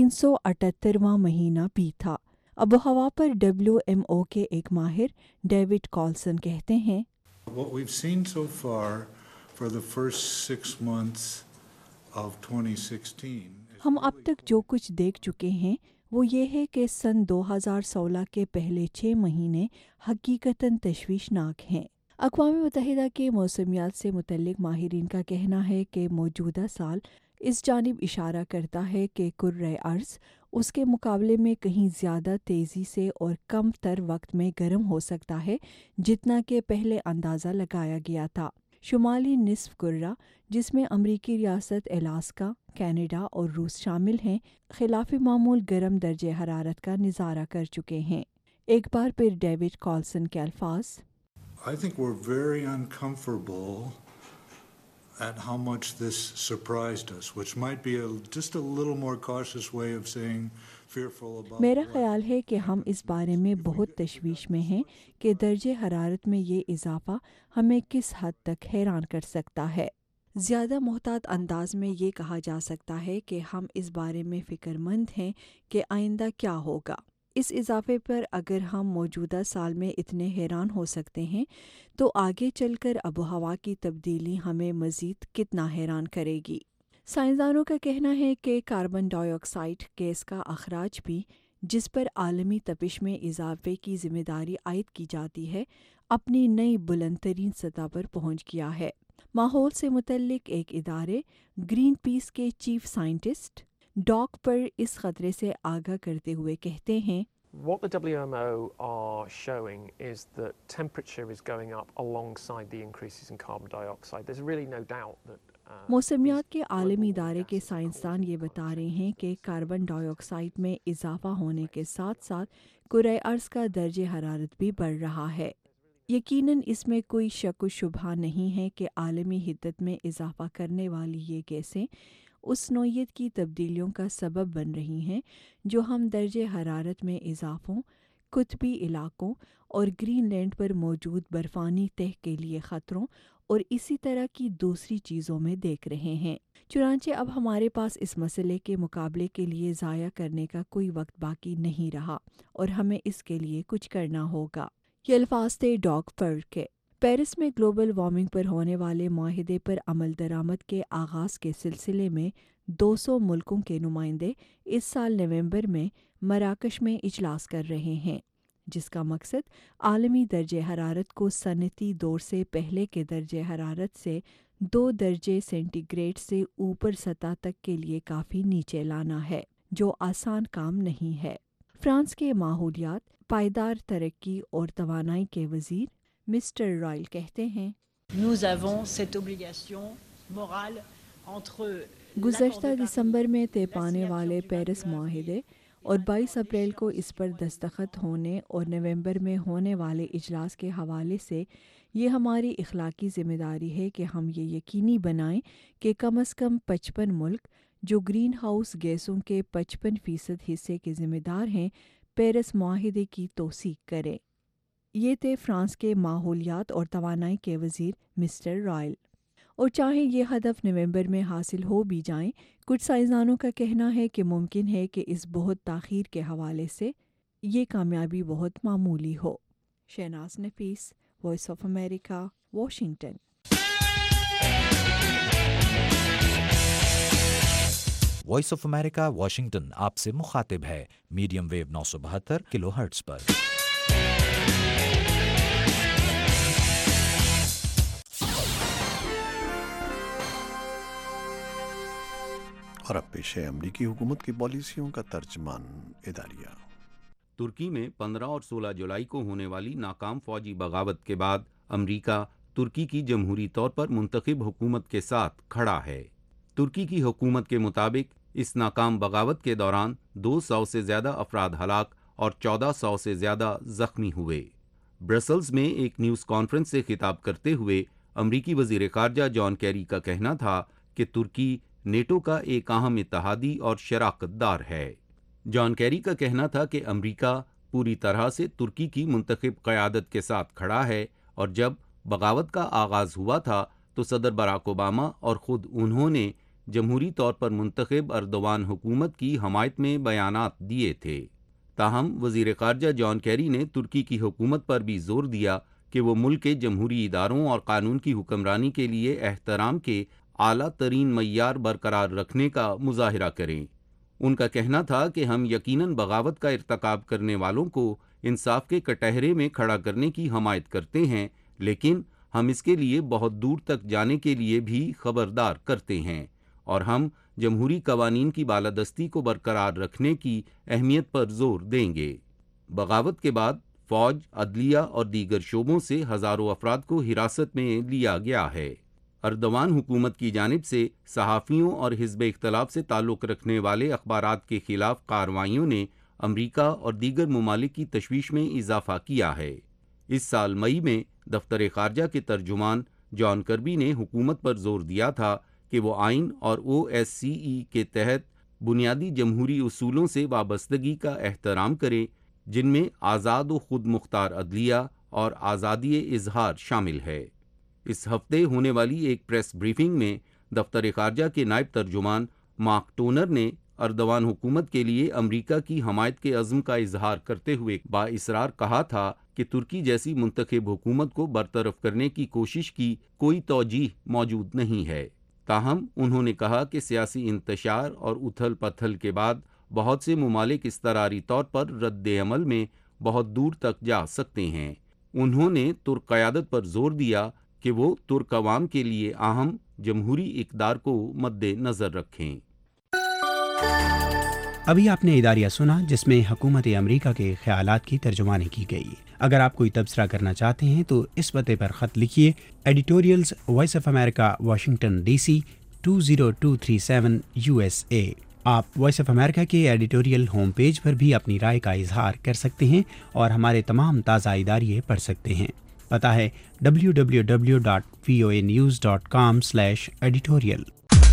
[SPEAKER 13] 378واں مہینہ بھی تھا۔ آب و ہوا پر WMO کے ایک ماہر ڈیوڈ کالسن کہتے ہیں
[SPEAKER 14] What we've seen so far for the first 6 months of 2016
[SPEAKER 13] ہم اب تک جو کچھ دیکھ چکے ہیں وہ یہ ہے کہ سن 2016 کے پہلے 6 مہینے حقیقتاً تشویشناک ہیں۔ اقوام متحدہ کے موسمیات سے متعلق ماہرین کا کہنا ہے کہ موجودہ سال اس جانب اشارہ کرتا ہے کہ کرۂ ارض اس کے مقابلے میں کہیں زیادہ تیزی سے اور کم تر وقت میں گرم ہو سکتا ہے جتنا کہ پہلے اندازہ لگایا گیا تھا۔ شمالی نصف کرہ جس میں امریکی ریاست الاسکا، کینیڈا اور روس شامل ہیں، خلاف معمول گرم درجہ حرارت کا نظارہ کر چکے ہیں۔ ایک بار پھر ڈیوڈ کالسن کے الفاظ
[SPEAKER 14] I think we're very uncomfortable at how much this surprised us, which might be just a little more cautious way of saying fearful about.
[SPEAKER 13] میرا خیال ہے کہ ہم اس بارے میں بہت تشویش میں ہیں کہ درجہ حرارت میں یہ اضافہ ہمیں کس حد تک حیران کر سکتا ہے۔ زیادہ محتاط انداز میں یہ کہا جا سکتا ہے کہ ہم اس بارے میں فکر مند ہیں کہ آئندہ کیا ہوگا۔ اس اضافے پر اگر ہم موجودہ سال میں اتنے حیران ہو سکتے ہیں تو آگے چل کر آب و ہوا کی تبدیلی ہمیں مزید کتنا حیران کرے گی۔ سائنسدانوں کا کہنا ہے کہ کاربن ڈائی آکسائیڈ گیس کا اخراج بھی جس پر عالمی تپش میں اضافے کی ذمہ داری عائد کی جاتی ہے، اپنی نئی بلند ترین سطح پر پہنچ گیا ہے۔ ماحول سے متعلق ایک ادارے گرین پیس کے چیف سائنٹسٹ ڈاک پر اس خطرے سے آگاہ کرتے ہوئے کہتے ہیں،
[SPEAKER 15] What the WMO are showing is that temperature is going up alongside the increases in carbon dioxide. There's really no doubt that
[SPEAKER 13] موسمیات کے عالمی ادارے کے سائنسدان یہ بتا رہے ہیں کہ کاربن ڈائی آکسائڈ میں اضافہ ہونے کے ساتھ ساتھ کرۂ ارض کا درجہ حرارت بھی بڑھ رہا ہے۔ یقیناً اس میں کوئی شک و شبہ نہیں ہے کہ عالمی حدت میں اضافہ کرنے والی یہ گیسیں اس نوعیت کی تبدیلیوں کا سبب بن رہی ہیں جو ہم درجہ حرارت میں اضافوں، قطبی علاقوں اور گرین لینڈ پر موجود برفانی تہ کے لیے خطروں اور اسی طرح کی دوسری چیزوں میں دیکھ رہے ہیں۔ چنانچہ اب ہمارے پاس اس مسئلے کے مقابلے کے لیے ضائع کرنے کا کوئی وقت باقی نہیں رہا اور ہمیں اس کے لیے کچھ کرنا ہوگا۔ یہ الفاظ تھے ڈاک پر کے۔ پیرس میں گلوبل وارمنگ پر ہونے والے معاہدے پر عمل درآمد کے آغاز کے سلسلے میں 200 ملکوں کے نمائندے اس سال نومبر میں مراکش میں اجلاس کر رہے ہیں، جس کا مقصد عالمی درجہ حرارت کو صنعتی دور سے پہلے کے درجہ حرارت سے 2 درجے سینٹی گریڈ سے اوپر سطح تک کے لیے کافی نیچے لانا ہے، جو آسان کام نہیں ہے۔ فرانس کے ماحولیات، پائیدار ترقی اور توانائی کے وزیر مسٹر رائل کہتے ہیں، گزشتہ دسمبر میں طے پانے والے پیرس معاہدے اور 22 اپریل کو اس پر دستخط ہونے اور نومبر میں ہونے والے اجلاس کے حوالے سے یہ ہماری اخلاقی ذمہ داری ہے کہ ہم یہ یقینی بنائیں کہ کم از کم 55 ملک جو گرین ہاؤس گیسوں کے 55% حصے کے ذمہ دار ہیں، پیرس معاہدے کی توثیق کریں۔ یہ تھے فرانس کے ماحولیات اور توانائی کے وزیر مسٹر رائل۔ اور چاہے یہ ہدف نومبر میں حاصل ہو بھی جائیں، کچھ سائنسدانوں کا کہنا ہے کہ ممکن ہے کہ اس بہت تاخیر کے حوالے سے یہ کامیابی بہت معمولی ہو۔ Shahnaz Nafees, voice of America, Washington.
[SPEAKER 2] Voice of America Washington آپ سے مخاطب ہے میڈیم ویو 972 کلو ہرٹز پر۔
[SPEAKER 16] اور اب پیش ہے امریکی حکومت کی پالیسیوں کا ترجمان اداریہ۔
[SPEAKER 11] ترکی میں 15 اور 16 جولائی کو ہونے والی ناکام فوجی بغاوت کے بعد امریکہ ترکی کی جمہوری طور پر منتخب حکومت کے ساتھ کھڑا ہے۔ ترکی کی حکومت کے مطابق اس ناکام بغاوت کے دوران 200 سے زیادہ افراد ہلاک اور 1400 سے زیادہ زخمی ہوئے۔ برسلز میں ایک نیوز کانفرنس سے خطاب کرتے ہوئے امریکی وزیر خارجہ جان کیری کا کہنا تھا کہ ترکی نیٹو کا ایک اہم اتحادی اور شراکت دار ہے۔ جان کیری کا کہنا تھا کہ امریکہ پوری طرح سے ترکی کی منتخب قیادت کے ساتھ کھڑا ہے، اور جب بغاوت کا آغاز ہوا تھا تو صدر باراک اوباما اور خود انہوں نے جمہوری طور پر منتخب اردوان حکومت کی حمایت میں بیانات دیے تھے۔ تاہم وزیر خارجہ جان کیری نے ترکی کی حکومت پر بھی زور دیا کہ وہ ملک کے جمہوری اداروں اور قانون کی حکمرانی کے لیے احترام کے اعلیٰ ترین معیار برقرار رکھنے کا مظاہرہ کریں۔ ان کا کہنا تھا کہ ہم یقیناً بغاوت کا ارتکاب کرنے والوں کو انصاف کے کٹہرے میں کھڑا کرنے کی حمایت کرتے ہیں، لیکن ہم اس کے لیے بہت دور تک جانے کے لیے بھی خبردار کرتے ہیں، اور ہم جمہوری قوانین کی بالادستی کو برقرار رکھنے کی اہمیت پر زور دیں گے۔ بغاوت کے بعد فوج، عدلیہ اور دیگر شعبوں سے ہزاروں افراد کو حراست میں لیا گیا ہے۔ اردوان حکومت کی جانب سے صحافیوں اور حزب اختلاف سے تعلق رکھنے والے اخبارات کے خلاف کارروائیوں نے امریکہ اور دیگر ممالک کی تشویش میں اضافہ کیا ہے۔ اس سال مئی میں دفتر خارجہ کے ترجمان جان کربی نے حکومت پر زور دیا تھا کہ وہ آئین اور OSCE کے تحت بنیادی جمہوری اصولوں سے وابستگی کا احترام کرے، جن میں آزاد و خود مختار عدلیہ اور آزادی اظہار شامل ہے۔ اس ہفتے ہونے والی ایک پریس بریفنگ میں دفتر خارجہ کے نائب ترجمان مارک ٹونر نے اردوان حکومت کے لیے امریکہ کی حمایت کے عزم کا اظہار کرتے ہوئے بااصرار کہا تھا کہ ترکی جیسی منتخب حکومت کو برطرف کرنے کی کوشش کی کوئی توجیہ موجود نہیں ہے۔ تاہم انہوں نے کہا کہ سیاسی انتشار اور اتھل پتھل کے بعد بہت سے ممالک اضطراری طور پر رد عمل میں بہت دور تک جا سکتے ہیں۔ انہوں نے ترک قیادت پر زور دیا کہ وہ ترک عوام کے لیے اہم جمہوری اقدار کو مد نظر رکھیں۔
[SPEAKER 17] ابھی آپ نے اداریہ سنا جس میں حکومت امریکہ کے خیالات کی ترجمانی کی گئی۔ اگر آپ کوئی تبصرہ کرنا چاہتے ہیں تو اس پتے پر خط لکھیے، editorials voice of America, Washington D C 20237 USA۔ آپ وائس آف امریکہ کے ایڈیٹوریل ہوم پیج پر بھی اپنی رائے کا اظہار کر سکتے ہیں اور ہمارے تمام تازہ اداریے پڑھ سکتے ہیں۔ پتہ ہے www.voanews.com/editorial۔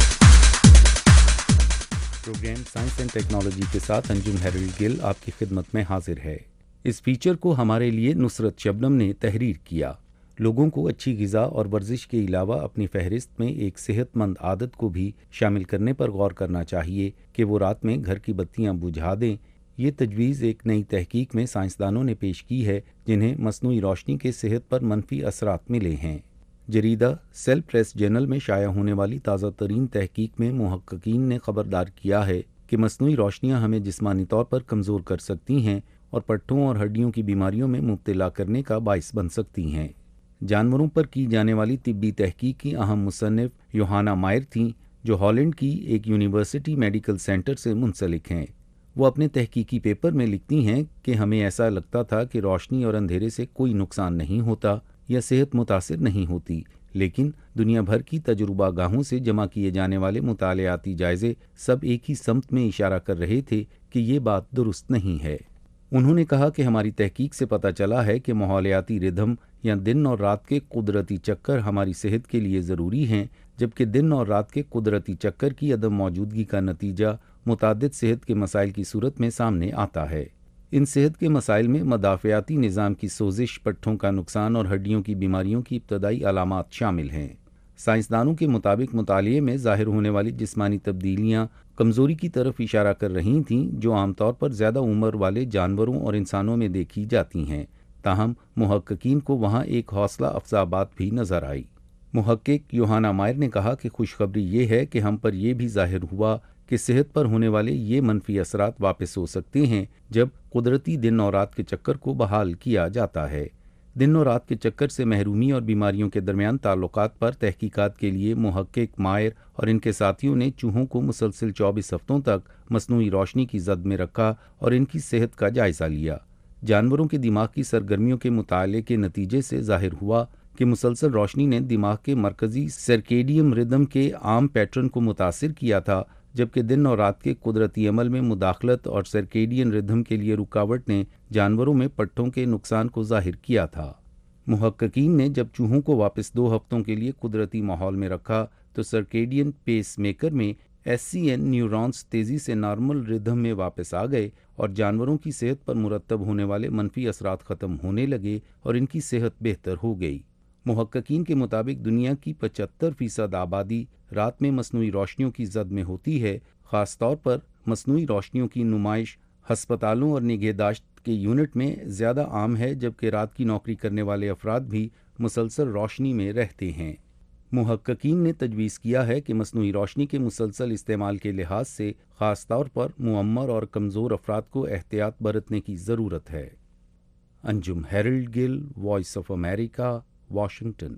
[SPEAKER 11] Programme science and technology کے ساتھ انجم ہیرلڈ گل آپ کی خدمت میں حاضر ہے۔ اس فیچر کو ہمارے لیے نصرت شبنم نے تحریر کیا۔ لوگوں کو اچھی غذا اور ورزش کے علاوہ اپنی فہرست میں ایک صحت مند عادت کو بھی شامل کرنے پر غور کرنا چاہیے کہ وہ رات میں گھر کی بتیاں بجھا دیں۔ یہ تجویز ایک نئی تحقیق میں سائنسدانوں نے پیش کی ہے جنہیں مصنوعی روشنی کے صحت پر منفی اثرات ملے ہیں۔ جریدہ سیل پریس جرنل میں شائع ہونے والی تازہ ترین تحقیق میں محققین نے خبردار کیا ہے کہ مصنوعی روشنیاں ہمیں جسمانی طور پر کمزور کر سکتی ہیں اور پٹھوں اور ہڈیوں کی بیماریوں میں مبتلا کرنے کا باعث بن سکتی ہیں۔ جانوروں پر کی جانے والی طبی تحقیق کی اہم مصنف یوہانا مائر تھیں، جو ہالینڈ کی ایک یونیورسٹی میڈیکل سینٹر سے منسلک ہیں۔ وہ اپنے تحقیقی پیپر میں لکھتی ہیں کہ ہمیں ایسا لگتا تھا کہ روشنی اور اندھیرے سے کوئی نقصان نہیں ہوتا یا صحت متاثر نہیں ہوتی، لیکن دنیا بھر کی تجربہ گاہوں سے جمع کیے جانے والے مطالعاتی جائزے سب ایک ہی سمت میں اشارہ کر رہے تھے کہ یہ بات درست نہیں ہے۔ انہوں نے کہا کہ ہماری تحقیق سے پتہ چلا ہے کہ ماحولیاتی ردھم یا دن اور رات کے قدرتی چکر ہماری صحت کے لیے ضروری ہیں، جبکہ دن اور رات کے قدرتی چکر کی عدم موجودگی کا نتیجہ متعدد صحت کے مسائل کی صورت میں سامنے آتا ہے۔ ان صحت کے مسائل میں مدافعاتی نظام کی سوزش، پٹھوں کا نقصان اور ہڈیوں کی بیماریوں کی ابتدائی علامات شامل ہیں۔ سائنسدانوں کے مطابق مطالعے میں ظاہر ہونے والی جسمانی تبدیلیاں کمزوری کی طرف اشارہ کر رہی تھیں، جو عام طور پر زیادہ عمر والے جانوروں اور انسانوں میں دیکھی جاتی ہیں۔ تاہم محققین کو وہاں ایک حوصلہ افزا بات بھی نظر آئی۔ محقق یوہانا مائر نے کہا کہ خوشخبری یہ ہے کہ ہم پر یہ بھی ظاہر ہوا کہ صحت پر ہونے والے یہ منفی اثرات واپس ہو سکتے ہیں جب قدرتی دن اور رات کے چکر کو بحال کیا جاتا ہے۔ دن اور رات کے چکر سے محرومی اور بیماریوں کے درمیان تعلقات پر تحقیقات کے لیے محقق مائر اور ان کے ساتھیوں نے چوہوں کو مسلسل 24 ہفتوں تک مصنوعی روشنی کی زد میں رکھا اور ان کی صحت کا جائزہ لیا۔ جانوروں کے دماغ کی سرگرمیوں کے مطالعے کے نتیجے سے ظاہر ہوا کہ مسلسل روشنی نے دماغ کے مرکزی سرکیڈیم ردم کے عام پیٹرن کو متاثر کیا تھا، جبکہ دن اور رات کے قدرتی عمل میں مداخلت اور سرکیڈین ردھم کے لیے رکاوٹ نے جانوروں میں پٹھوں کے نقصان کو ظاہر کیا تھا۔ محققین نے جب چوہوں کو واپس 2 ہفتوں کے لیے قدرتی ماحول میں رکھا تو سرکیڈین پیس میکر میں SCN نیورونز تیزی سے نارمل ردھم میں واپس آ گئے اور جانوروں کی صحت پر مرتب ہونے والے منفی اثرات ختم ہونے لگے اور ان کی صحت بہتر ہو گئی۔ محققین کے مطابق دنیا کی 75% آبادی رات میں مصنوعی روشنیوں کی زد میں ہوتی ہے۔ خاص طور پر مصنوعی روشنیوں کی نمائش ہسپتالوں اور نگہداشت کے یونٹ میں زیادہ عام ہے، جبکہ رات کی نوکری کرنے والے افراد بھی مسلسل روشنی میں رہتے ہیں۔ محققین نے تجویز کیا ہے کہ مصنوعی روشنی کے مسلسل استعمال کے لحاظ سے خاص طور پر معمر اور کمزور افراد کو احتیاط برتنے کی ضرورت ہے۔ Anjum Harold Gill, voice of America, Washington.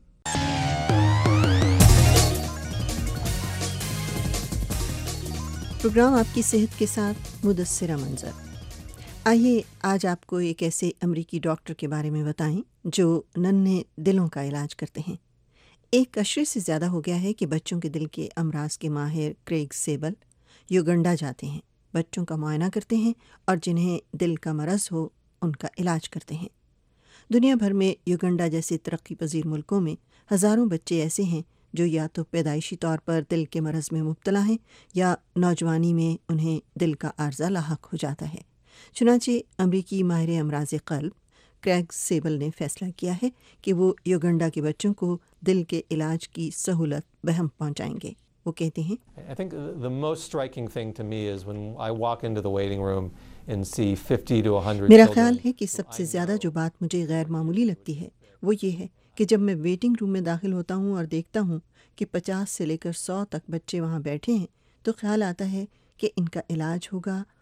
[SPEAKER 9] Programme آپ کی صحت کے ساتھ مدثرہ منظر۔ آئیے آج آپ کو ایک ایسے امریکی ڈاکٹر کے بارے میں بتائیں جو ننھے دلوں کا علاج کرتے ہیں۔ 1 عشرے سے زیادہ ہو گیا ہے کہ بچوں کے دل کے امراض کے ماہر کریگ سیبل یوگنڈا جاتے ہیں، بچوں کا معائنہ کرتے ہیں اور جنہیں دل کا مرض ہو ان کا علاج کرتے ہیں۔ دنیا بھر میں یوگنڈا جیسے ترقی پذیر ملکوں میں ہزاروں بچے ایسے ہیں جو یا تو پیدائشی طور پر دل کے مرض میں مبتلا ہیں یا نوجوانی میں انہیں دل کا عارضہ لاحق ہو جاتا ہے۔ چنانچہ امریکی ماہر امراض قلب کریگ سیبل نے فیصلہ کیا ہے کہ وہ یوگنڈا کے بچوں کو دل کے علاج کی سہولت بہم پہنچائیں گے۔ وہ کہتے ہیں
[SPEAKER 18] I think the most striking thing to me is when I walk into the waiting room and see 50 to 100
[SPEAKER 9] میرا خیال ہے کہ سب سے زیادہ جو بات مجھے غیر معمولی لگتی ہے وہ یہ ہے کہ جب میں ویٹنگ روم میں داخل ہوتا ہوں اور دیکھتا ہوں کہ 50 سے لے کر 100 تک بچے وہاں بیٹھے ہیں تو خیال آتا ہے کہ ان کا علاج ہوگا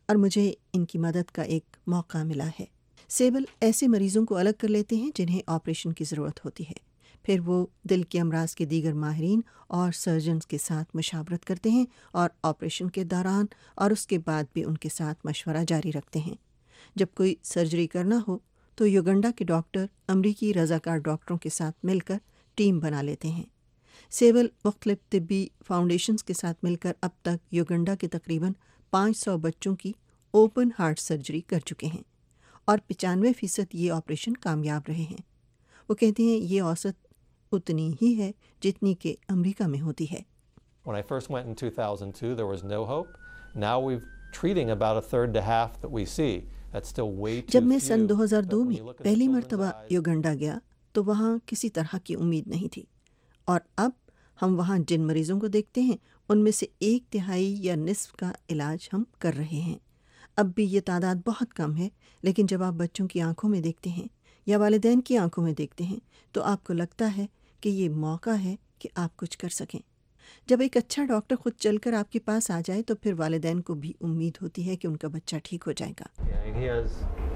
[SPEAKER 9] اور مجھے ان کی مدد کا ایک موقع ملا ہے۔ سیبل ایسے مریضوں کو الگ کر لیتے ہیں جنہیں آپریشن کی ضرورت ہوتی ہے، پھر وہ دل کے امراض کے دیگر ماہرین اور سرجنز کے ساتھ مشاورت کرتے ہیں اور آپریشن کے دوران اور اس کے بعد بھی ان کے ساتھ مشورہ جاری رکھتے ہیں۔ جب کوئی سرجری کرنا ہو تو یوگنڈا کے ڈاکٹر امریکی رضاکار ڈاکٹروں کے ساتھ مل کر ٹیم بنا لیتے ہیں۔ سیبل مختلف طبی فاؤنڈیشنز کے ساتھ مل کر اب تک یوگنڈا کے تقریباً 500 بچوں کی اوپن ہارٹ سرجری کر چکے ہیں اور 95% یہ آپریشن کامیاب رہے ہیں۔ وہ کہتے ہیں یہ اوسط اتنی ہی ہے جتنی کہ امریکہ میں ہوتی ہے۔
[SPEAKER 18] When I first went in 2002, there was no hope. Now we're treating about a third to half that we see. That's still way too few.
[SPEAKER 9] جب میں سن 2002 میں پہلی مرتبہ یوگنڈا گیا تو وہاں کسی طرح کی امید نہیں تھی، اور اب ہم وہاں جن مریضوں کو دیکھتے ہیں ان میں سے 1/3 یا نصف کا علاج ہم کر رہے ہیں۔ اب بھی یہ تعداد بہت کم ہے، لیکن جب آپ بچوں کی آنکھوں میں دیکھتے ہیں یا والدین کی آنکھوں میں دیکھتے ہیں تو آپ کو لگتا ہے کہ یہ موقع ہے کہ آپ کچھ کر سکیں۔ جب ایک اچھا ڈاکٹر خود چل کر آپ کے پاس آ جائے تو پھر والدین کو بھی امید ہوتی ہے کہ ان کا بچہ ٹھیک ہو جائے گا۔
[SPEAKER 18] He has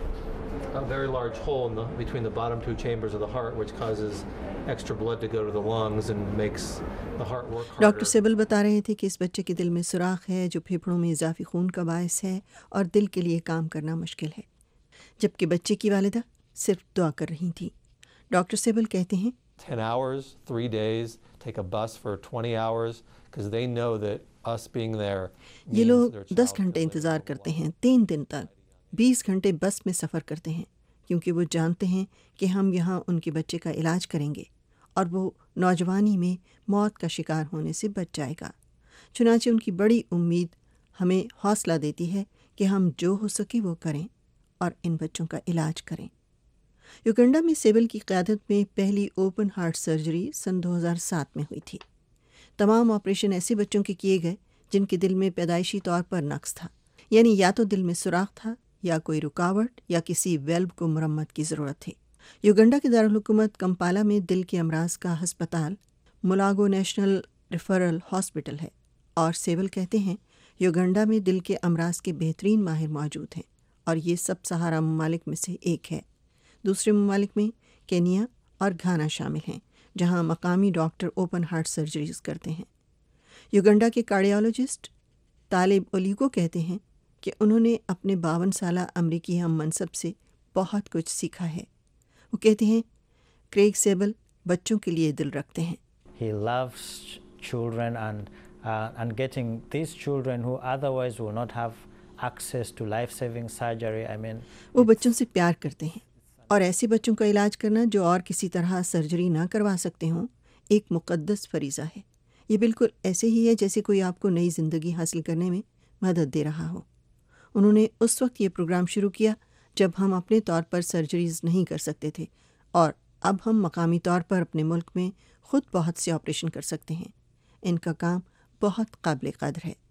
[SPEAKER 18] a very large hole between the bottom two chambers of the heart, which causes extra blood to go to the lungs and makes the heart work harder.
[SPEAKER 9] Doctor سیبل بتا رہے تھے کہ اس بچے کے دل میں سوراخ ہے جو پھیپھڑوں میں اضافی خون کا باعث ہے اور دل کے لیے کام کرنا مشکل ہے، جبکہ بچے کی والدہ صرف دعا کر رہی تھی۔ ڈاکٹر سیبل کہتے ہیں
[SPEAKER 18] 10 hours, 3 days, take a bus for 20 hours, because they know that us being there
[SPEAKER 9] یہ لوگ 10 گھنٹے انتظار کرتے ہیں، 3 دن تک 20 گھنٹے بس میں سفر کرتے ہیں، کیونکہ وہ جانتے ہیں کہ ہم یہاں ان کے بچے کا علاج کریں گے اور وہ نوجوانی میں موت کا شکار ہونے سے بچ جائے گا۔ چنانچہ ان کی بڑی امید ہمیں حوصلہ دیتی ہے کہ ہم جو ہو سکے وہ کریں اور ان بچوں کا علاج کریں۔ یوگنڈا میں سیبل کی قیادت میں پہلی اوپن ہارٹ سرجری سن 2007 میں ہوئی تھی۔ تمام آپریشن ایسے بچوں کے کیے گئے جن کے دل میں پیدائشی طور پر نقص تھا، یعنی یا تو دل میں سوراخ تھا یا کوئی رکاوٹ یا کسی ویلو کو مرمت کی ضرورت تھی۔ یوگنڈا کے دارالحکومت کمپالا میں دل کے امراض کا ہسپتال ملاگو نیشنل ریفرل ہاسپٹل ہے، اور سیبل کہتے ہیں یوگنڈا میں دل کے امراض کے بہترین ماہر موجود ہیں اور یہ سب سہارا ممالک میں سے ایک ہے۔ دوسرے ممالک میں کینیا اور گھانا شامل ہیں جہاں مقامی ڈاکٹر اوپن ہارٹ سرجریز کرتے ہیں۔ یوگنڈا کے کارڈیالوجسٹ طالب اولیگو کہتے ہیں کہ انہوں نے اپنے 52 سالہ امریکی ہم منصب سے بہت کچھ سیکھا ہے۔ وہ کہتے ہیں کریگ سیبل بچوں کے لیے دل رکھتے ہیں۔
[SPEAKER 19] He loves children and getting these children who otherwise will not have access to life-saving surgery.
[SPEAKER 9] وہ بچوں سے پیار کرتے ہیں اور ایسے بچوں کا علاج کرنا جو اور کسی طرح سرجری نہ کروا سکتے ہوں ایک مقدس فریضہ ہے۔ یہ بالکل ایسے ہی ہے جیسے کوئی آپ کو نئی زندگی حاصل کرنے میں مدد دے رہا ہو۔ انہوں نے اس وقت یہ پروگرام شروع کیا جب ہم اپنے طور پر سرجریز نہیں کر سکتے تھے، اور اب ہم مقامی طور پر اپنے ملک میں خود بہت سے آپریشن کر سکتے ہیں۔ ان کا کام بہت قابل قدر ہے۔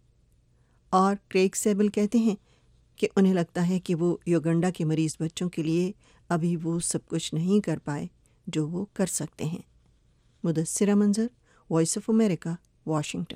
[SPEAKER 9] اور کریگ سیبل کہتے ہیں کہ انہیں لگتا ہے کہ وہ یوگنڈا کے مریض بچوں کے لیے ابھی وہ سب کچھ نہیں کر پائے جو وہ کر سکتے ہیں۔ Mudassira Manzar, voice of America, Washington.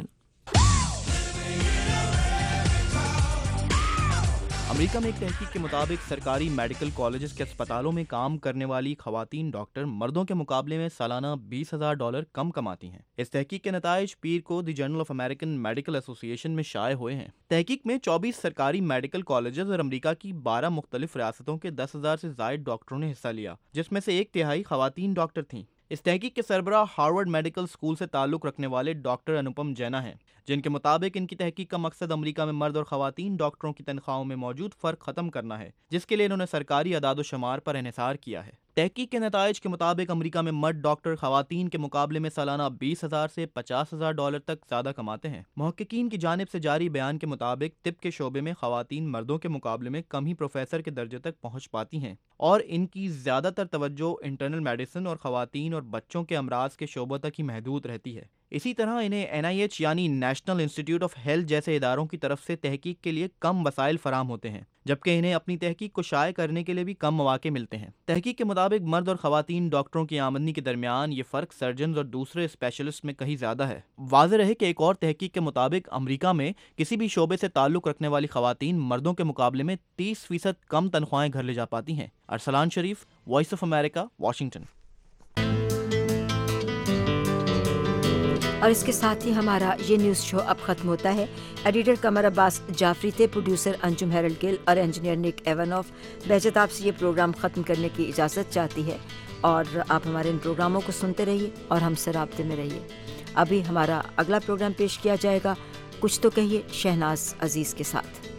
[SPEAKER 20] America میں ایک تحقیق کے مطابق سرکاری میڈیکل کالجز کے اسپتالوں میں کام کرنے والی خواتین ڈاکٹر مردوں کے مقابلے میں سالانہ $20,000 کم کماتی ہیں۔ اس تحقیق کے نتائج پیر کو the journal of American medical association میں شائع ہوئے ہیں۔ تحقیق میں 24 سرکاری میڈیکل کالجز اور امریکہ کی 12 مختلف ریاستوں کے 10,000 سے زائد ڈاکٹروں نے حصہ لیا، جس میں سے 1/3 خواتین ڈاکٹر تھیں۔ اس تحقیق کے سربراہ ہارورڈ میڈیکل اسکول سے تعلق رکھنے والے ڈاکٹر انوپم جینا ہیں، جن کے مطابق ان کی تحقیق کا مقصد امریکہ میں مرد اور خواتین ڈاکٹروں کی تنخواہوں میں موجود فرق ختم کرنا ہے، جس کے لیے انہوں نے سرکاری اعداد و شمار پر انحصار کیا ہے۔ تحقیق کے نتائج کے مطابق امریکہ میں مرد ڈاکٹر خواتین کے مقابلے میں سالانہ $20,000 سے $50,000 تک زیادہ کماتے ہیں۔ محققین کی جانب سے جاری بیان کے مطابق طب کے شعبے میں خواتین مردوں کے مقابلے میں کم ہی پروفیسر کے درجے تک پہنچ پاتی ہیں، اور ان کی زیادہ تر توجہ انٹرنل میڈیسن اور خواتین اور بچوں کے امراض کے شعبوں تک ہی محدود رہتی ہے۔ اسی طرح انہیں NIH یعنی نیشنل انسٹی ٹیوٹ آف ہیلتھ جیسے اداروں کی طرف سے تحقیق کے لیے کم وسائل فراہم ہوتے ہیں، जबकि इन्हें अपनी तहकीक को शाये करने के लिए भी कम मौके मिलते हैं। तहकीक के मुताबिक मर्द और ख़वातीन डॉक्टरों की आमदनी के दरमियान ये फ़र्क सर्जन और दूसरे स्पेशलिस्ट में कहीं ज़्यादा है। वाज़ेह रहे कि एक और तहकीक के मुताबिक अमरीका में किसी भी शोबे से ताल्लुक़ रखने वाली ख़वातीन मर्दों के मुकाबले में 30% कम तनख्वाहें घर ले जा पाती हैं। Arsalan Sharif, voice of America, Washington.
[SPEAKER 1] और इसके साथ ही हमारा ये न्यूज़ शो अब ख़त्म होता है। एडिटर कमर अब्बास जाफरी थे, प्रोड्यूसर अंजुम हैरल्ड गिल और इंजीनियर निक एवनॉफ। बेहजत आपसे ये प्रोग्राम ख़त्म करने की इजाज़त चाहती है और आप हमारे इन प्रोग्रामों को सुनते रहिए और हमसे राब्ते में रहिए। अभी हमारा अगला प्रोग्राम पेश किया जाएगा कुछ तो कहिए शहनाज अजीज़ के साथ।